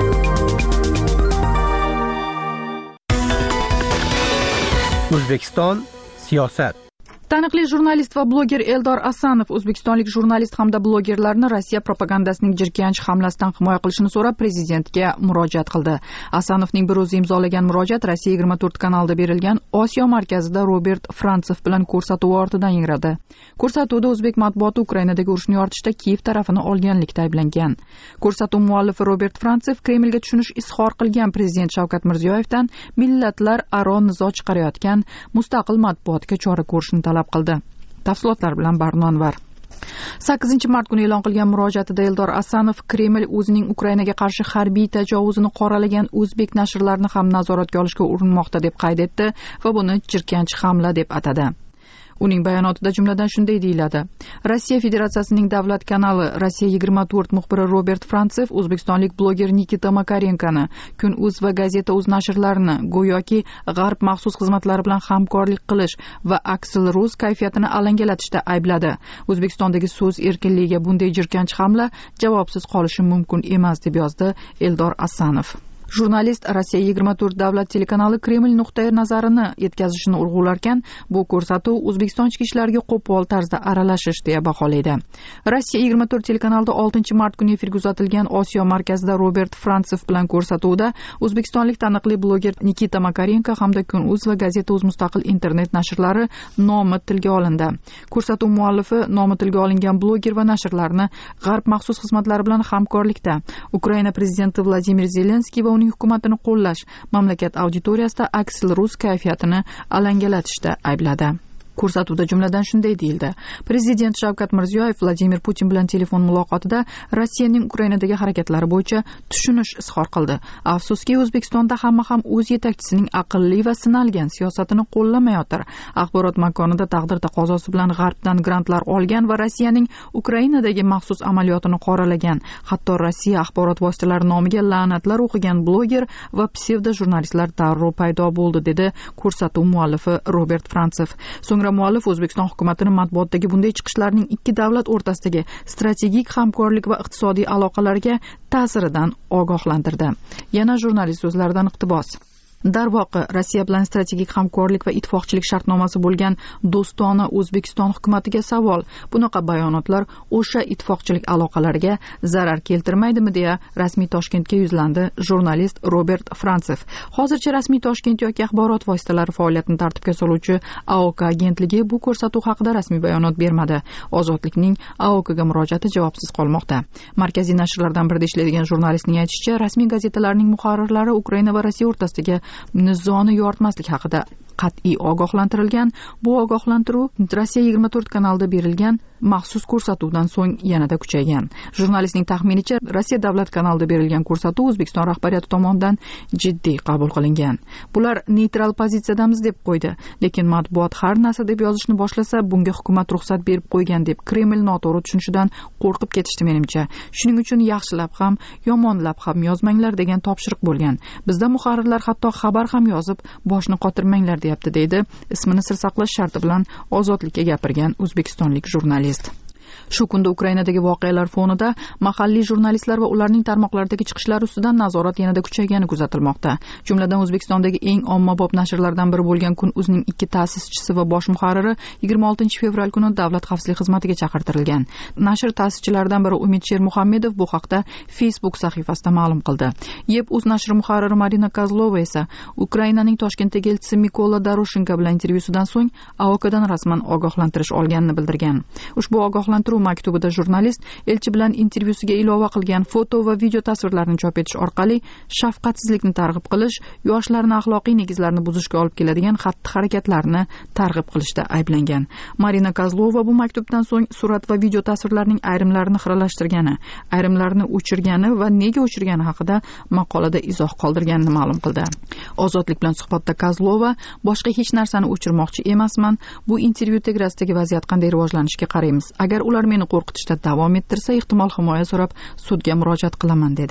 O'zbekiston siyosat. Taniqli jurnalist va bloger Eldor Asanov o'zbekistonlik jurnalist hamda blogerlarni Rossiya propagandasining jirkanch hamlasidan himoya qilishini so'rab prezidentga murojaat qildi. Asanovning bir o'zi imzolagan murojaat Rossiya yigirma to'rt kanalida berilgan Osiyo markazida Robert Frantsev bilan ko'rsatuv ortidan yangradi. Ko'rsatuvda o'zbek matbuoti Ukrainadagi urushni yoritishda Kiyev tarafini olganlikda ayblangan. Ko'rsatuv muallifi Robert Frantsev Kremlga tushunish izhor qilgan prezident Shavkat Mirziyoyevdan millatlar aro nizo chiqarayotgan mustaqil matbuotga chora ko'rishni talab qildi. Tafsilotlar bilan Barnon var. sakkizinchi mart kuni e'lon qilgan murojaatida Eldor Asanov Kreml o'zining Ukrainaga qarshi harbiy tajovuzini qoralagan o'zbek nashrlarini ham nazoratga olishga urinmoqda deb qayd etdi va buni jirkanch hamla deb atadi. Uning bayonotida jumladan shunday deyiladi: Rossiya Federatsiyasining davlat kanali Rossiya yigirma to'rt muxbiri Robert Frantsev o'zbekistonlik bloger Nikita Makarenkani, Kun.uz va Gazeta.uz nashrlarini go'yoki G'arb maxsus xizmatlari bilan hamkorlik qilish va Aksil.rus kayfiyatini alangalatishda aybladi. O'zbekistondagi so'z erkinligiga bunday jirkanch hamla javobsiz qolishi mumkin emas deb yozdi Eldor Asanov. Jurnalist Rossiya yigirma to'rt davlat telekanali Kreml nuqtai nazarini yetkazishini urg'ularkan, bu ko'rsatuv O'zbekiston ichki ishlariga qo'pol tarzda aralashish deya baholaydi. Rossiya yigirma to'rt telekanalida oltinchi mart kuni efirga uzatilgan Osiyo markazida Robert Frantsev bilan ko'rsatuvda o'zbekistonlik taniqli bloger Nikita Makarenko hamda Kun.uz va Gazeta.uz mustaqil internet nashrlari nomi tilga olindi. Ko'rsatuv muallifi nomi tilga olingan bloger va nashrlarni G'arb maxsus xizmatlari bilan hamkorlikda Ukraina prezidenti Vladimir Zelenskiy va uning hukumatini qo'llash, mamlakat auditoriyasida Aksil.rus kayfiyatini alangalatishda aybladi. Ko'rsatuvda jumladan shunday deyildi: Prezident Shavkat Mirziyoyev Vladimir Putin bilan telefon muloqotida Rossiyaning Ukrainadagi harakatlari bo'yicha tushunish izhor qildi. Afsuski, O'zbekistonda hamma ham o'z yetakchisining aqlli va sinalgan siyosatini qo'llamayotir. Axborot makonida taqdir taqozosi bilan G'arbdan grantlar olgan va Rossiyaning Ukrainadagi maxsus amaliyotini qoralagan, hatto Rossiya axborot vositalari nomiga la'natlar o'qigan bloger va psevdo jurnalistlar darrov paydo bo'ldi, dedi ko'rsatuv muallifi Robert Frantsev. So'ngra muallif O'zbekiston hukumatini matbuotdagi bunday chiqishlarning ikki davlat o'rtasidagi strategik hamkorlik va iqtisodiy aloqalarga ta'siridan ogohlantirdi. Yana jurnalist so'zlaridan iqtibos: Darvoqe, Rossiya bilan strategik hamkorlik va ittifoqchilik shartnomasi bo'lgan do'stona O'zbekiston hukumatiga savol. Bunaqa bayonotlar o'sha ittifoqchilik aloqalariga zarar keltirmaydimi, deya rasmiy Toshkentga yuzlandi jurnalist Robert Frantsev. Hozircha rasmiy Toshkent yoki axborot vositalari faoliyatini tartibga soluvchi A O K agentligi bu ko'rsatuv haqida rasmiy bayonot bermadi. Ozodlikning A O Kga murojaati javobsiz qolmoqda. Markaziy nashrlardan birida ishlaydigan jurnalistning aytishicha, rasmiy gazetalarning muharrirlari Ukraina va Rossiya o'rtasidagi nizoni yoritmaslik haqida qat'iy ogohlantirilgan. Bu ogohlantiruv Rossiya yigirma to'rt kanalida berilgan maxsus ko'rsatuvdan so'ng yanada kuchaygan. Jurnalistning taxminicha, Rossiya davlat kanalida berilgan ko'rsatuv O'zbekiston rahbariyati tomonidan jiddiy qabul qilingan. Bular neytral pozitsiyadamiz deb qo'ydi, lekin matbuot har narsa deb yozishni boshlasa, bunga hukumat ruxsat berib qo'ygan deb Kreml noto'g'ri tushunishidan qo'rqib ketishdi menimcha. Shuning uchun yaxshilab ham, yomonlab ham yozmanglar degan topshiriq bo'lgan. Bizda muharrirlar hatto xabar ham yozib, boshni qotirmanglar deyapti, deydi ismini sir saqlash sharti bilan Ozodlikka gapirgan o'zbekistonlik jurnalist. Shu kunda Ukrainadagi voqealar fonida mahalliy jurnalistlar va ularning tarmoqlardagi chiqishlari ustidan nazorat yanada kuchaygani kuzatilmoqda. Jumladan O'zbekistondagi eng ommabop nashrlardan biri bo'lgan Kun.uzning ikki ta'sischisi va bosh muharriri yigirma oltinchi fevral kuni davlat xavfsizlik xizmatiga chaqirtirilgan. Nashr ta'sischilaridan biri Umid Shermuhammedov bu haqda Facebook sahifasida ma'lum qildi. Yeb.uz nashri muharriri Marina Kozlova esa Ukrainaning Toshkentdagi elchisi Mikola Doroshenko bilan intervyusidan so'ng A O Kdan rasman ogohlantirish olganini bildirgan. Ushbu ogohlantiruv maktubida jurnalist elchi bilan intervyusiga ilova qilgan foto va video tasvirlarni chop etish orqali shafqatsizlikni targ'ib qilish, yoshlarni axloqiy negizlarni buzishga olib keladigan xatti-harakatlarni targ'ib qilishda ayblangan. Marina Kozlova bu maktubdan so'ng surat va video tasvirlarning ayrimlarini xiralashtirgani, ayrimlarini o'chirgani va nega o'chirgani haqida maqolada izoh qoldirganini ma'lum qildi. Ozodlik bilan suhbatda Kozlova: boshqa hech narsani o'chirmoqchi emasman. Bu intervyu tegrasidagi vaziyat qanday rivojlanishiga qaraymiz. Agar ular meni qo'rqitishda davom ettirsa, ehtimol himoya so'rab sudga murojaat qilaman, dedi.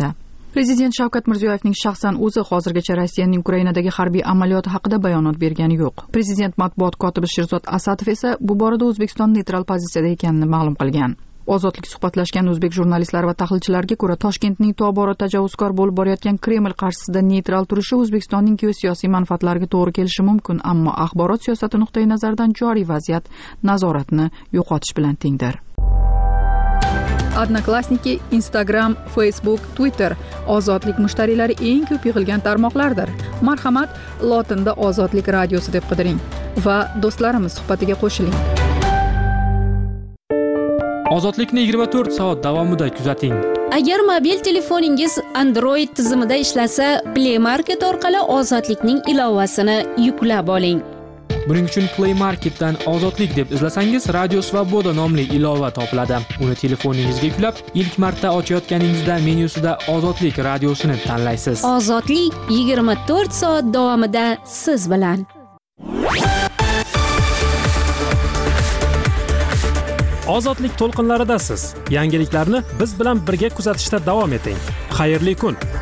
Prezident Shavkat Mirziyoyevning shaxsan o'zi hozirgacha Rossiyaning Ukrainadagi harbiy amaliyoti haqida bayonot bergani yo'q. Prezident matbuot kotibi Sherzod Asadov esa bu borada O'zbekiston neytral pozitsiyada ekanini ma'lum qilgan. Ozodlik suhbatlashgan o'zbek jurnalistlari va tahlilchilarga ko'ra, Toshkentning tobora tajovuzkor bo'lib borayotgan Kreml qarshisida neytral turishi O'zbekistonning geosiyosiy manfaatlariga to'g'ri kelishi mumkin, ammo axborot siyosati nuqtai nazaridan joriy vaziyat nazoratni yo'qotish bilan tengdir. Odnoklassniki, Instagram, Facebook, Twitter ozodlik mushtariylari eng ko'p yig'ilgan tarmoqlardir. Marhamat, lotinda Ozodlik radiosi deb qidiring va do'stlarimiz suhbatiga qo'shiling. Ozodlikni yigirma to'rt soat davomida kuzating. Agar mobil telefoningiz Android tizimida ishlasa, Play Market orqali Ozodlikning ilovasini yuklab oling. Buning uchun Play Marketdan Ozodlik deb izlasangiz, Radio Svoboda nomli ilova topiladi. Uni telefoningizga yuklab, ilk marta ochayotganingizda menyusida Ozodlik radiosini tanlaysiz. Ozodlik yigirma to'rt soat davomida siz bilan. Ozodlik to'lqinlaridasiz. Yangiliklarni biz bilan birga kuzatishda davom eting. Xayrli kun.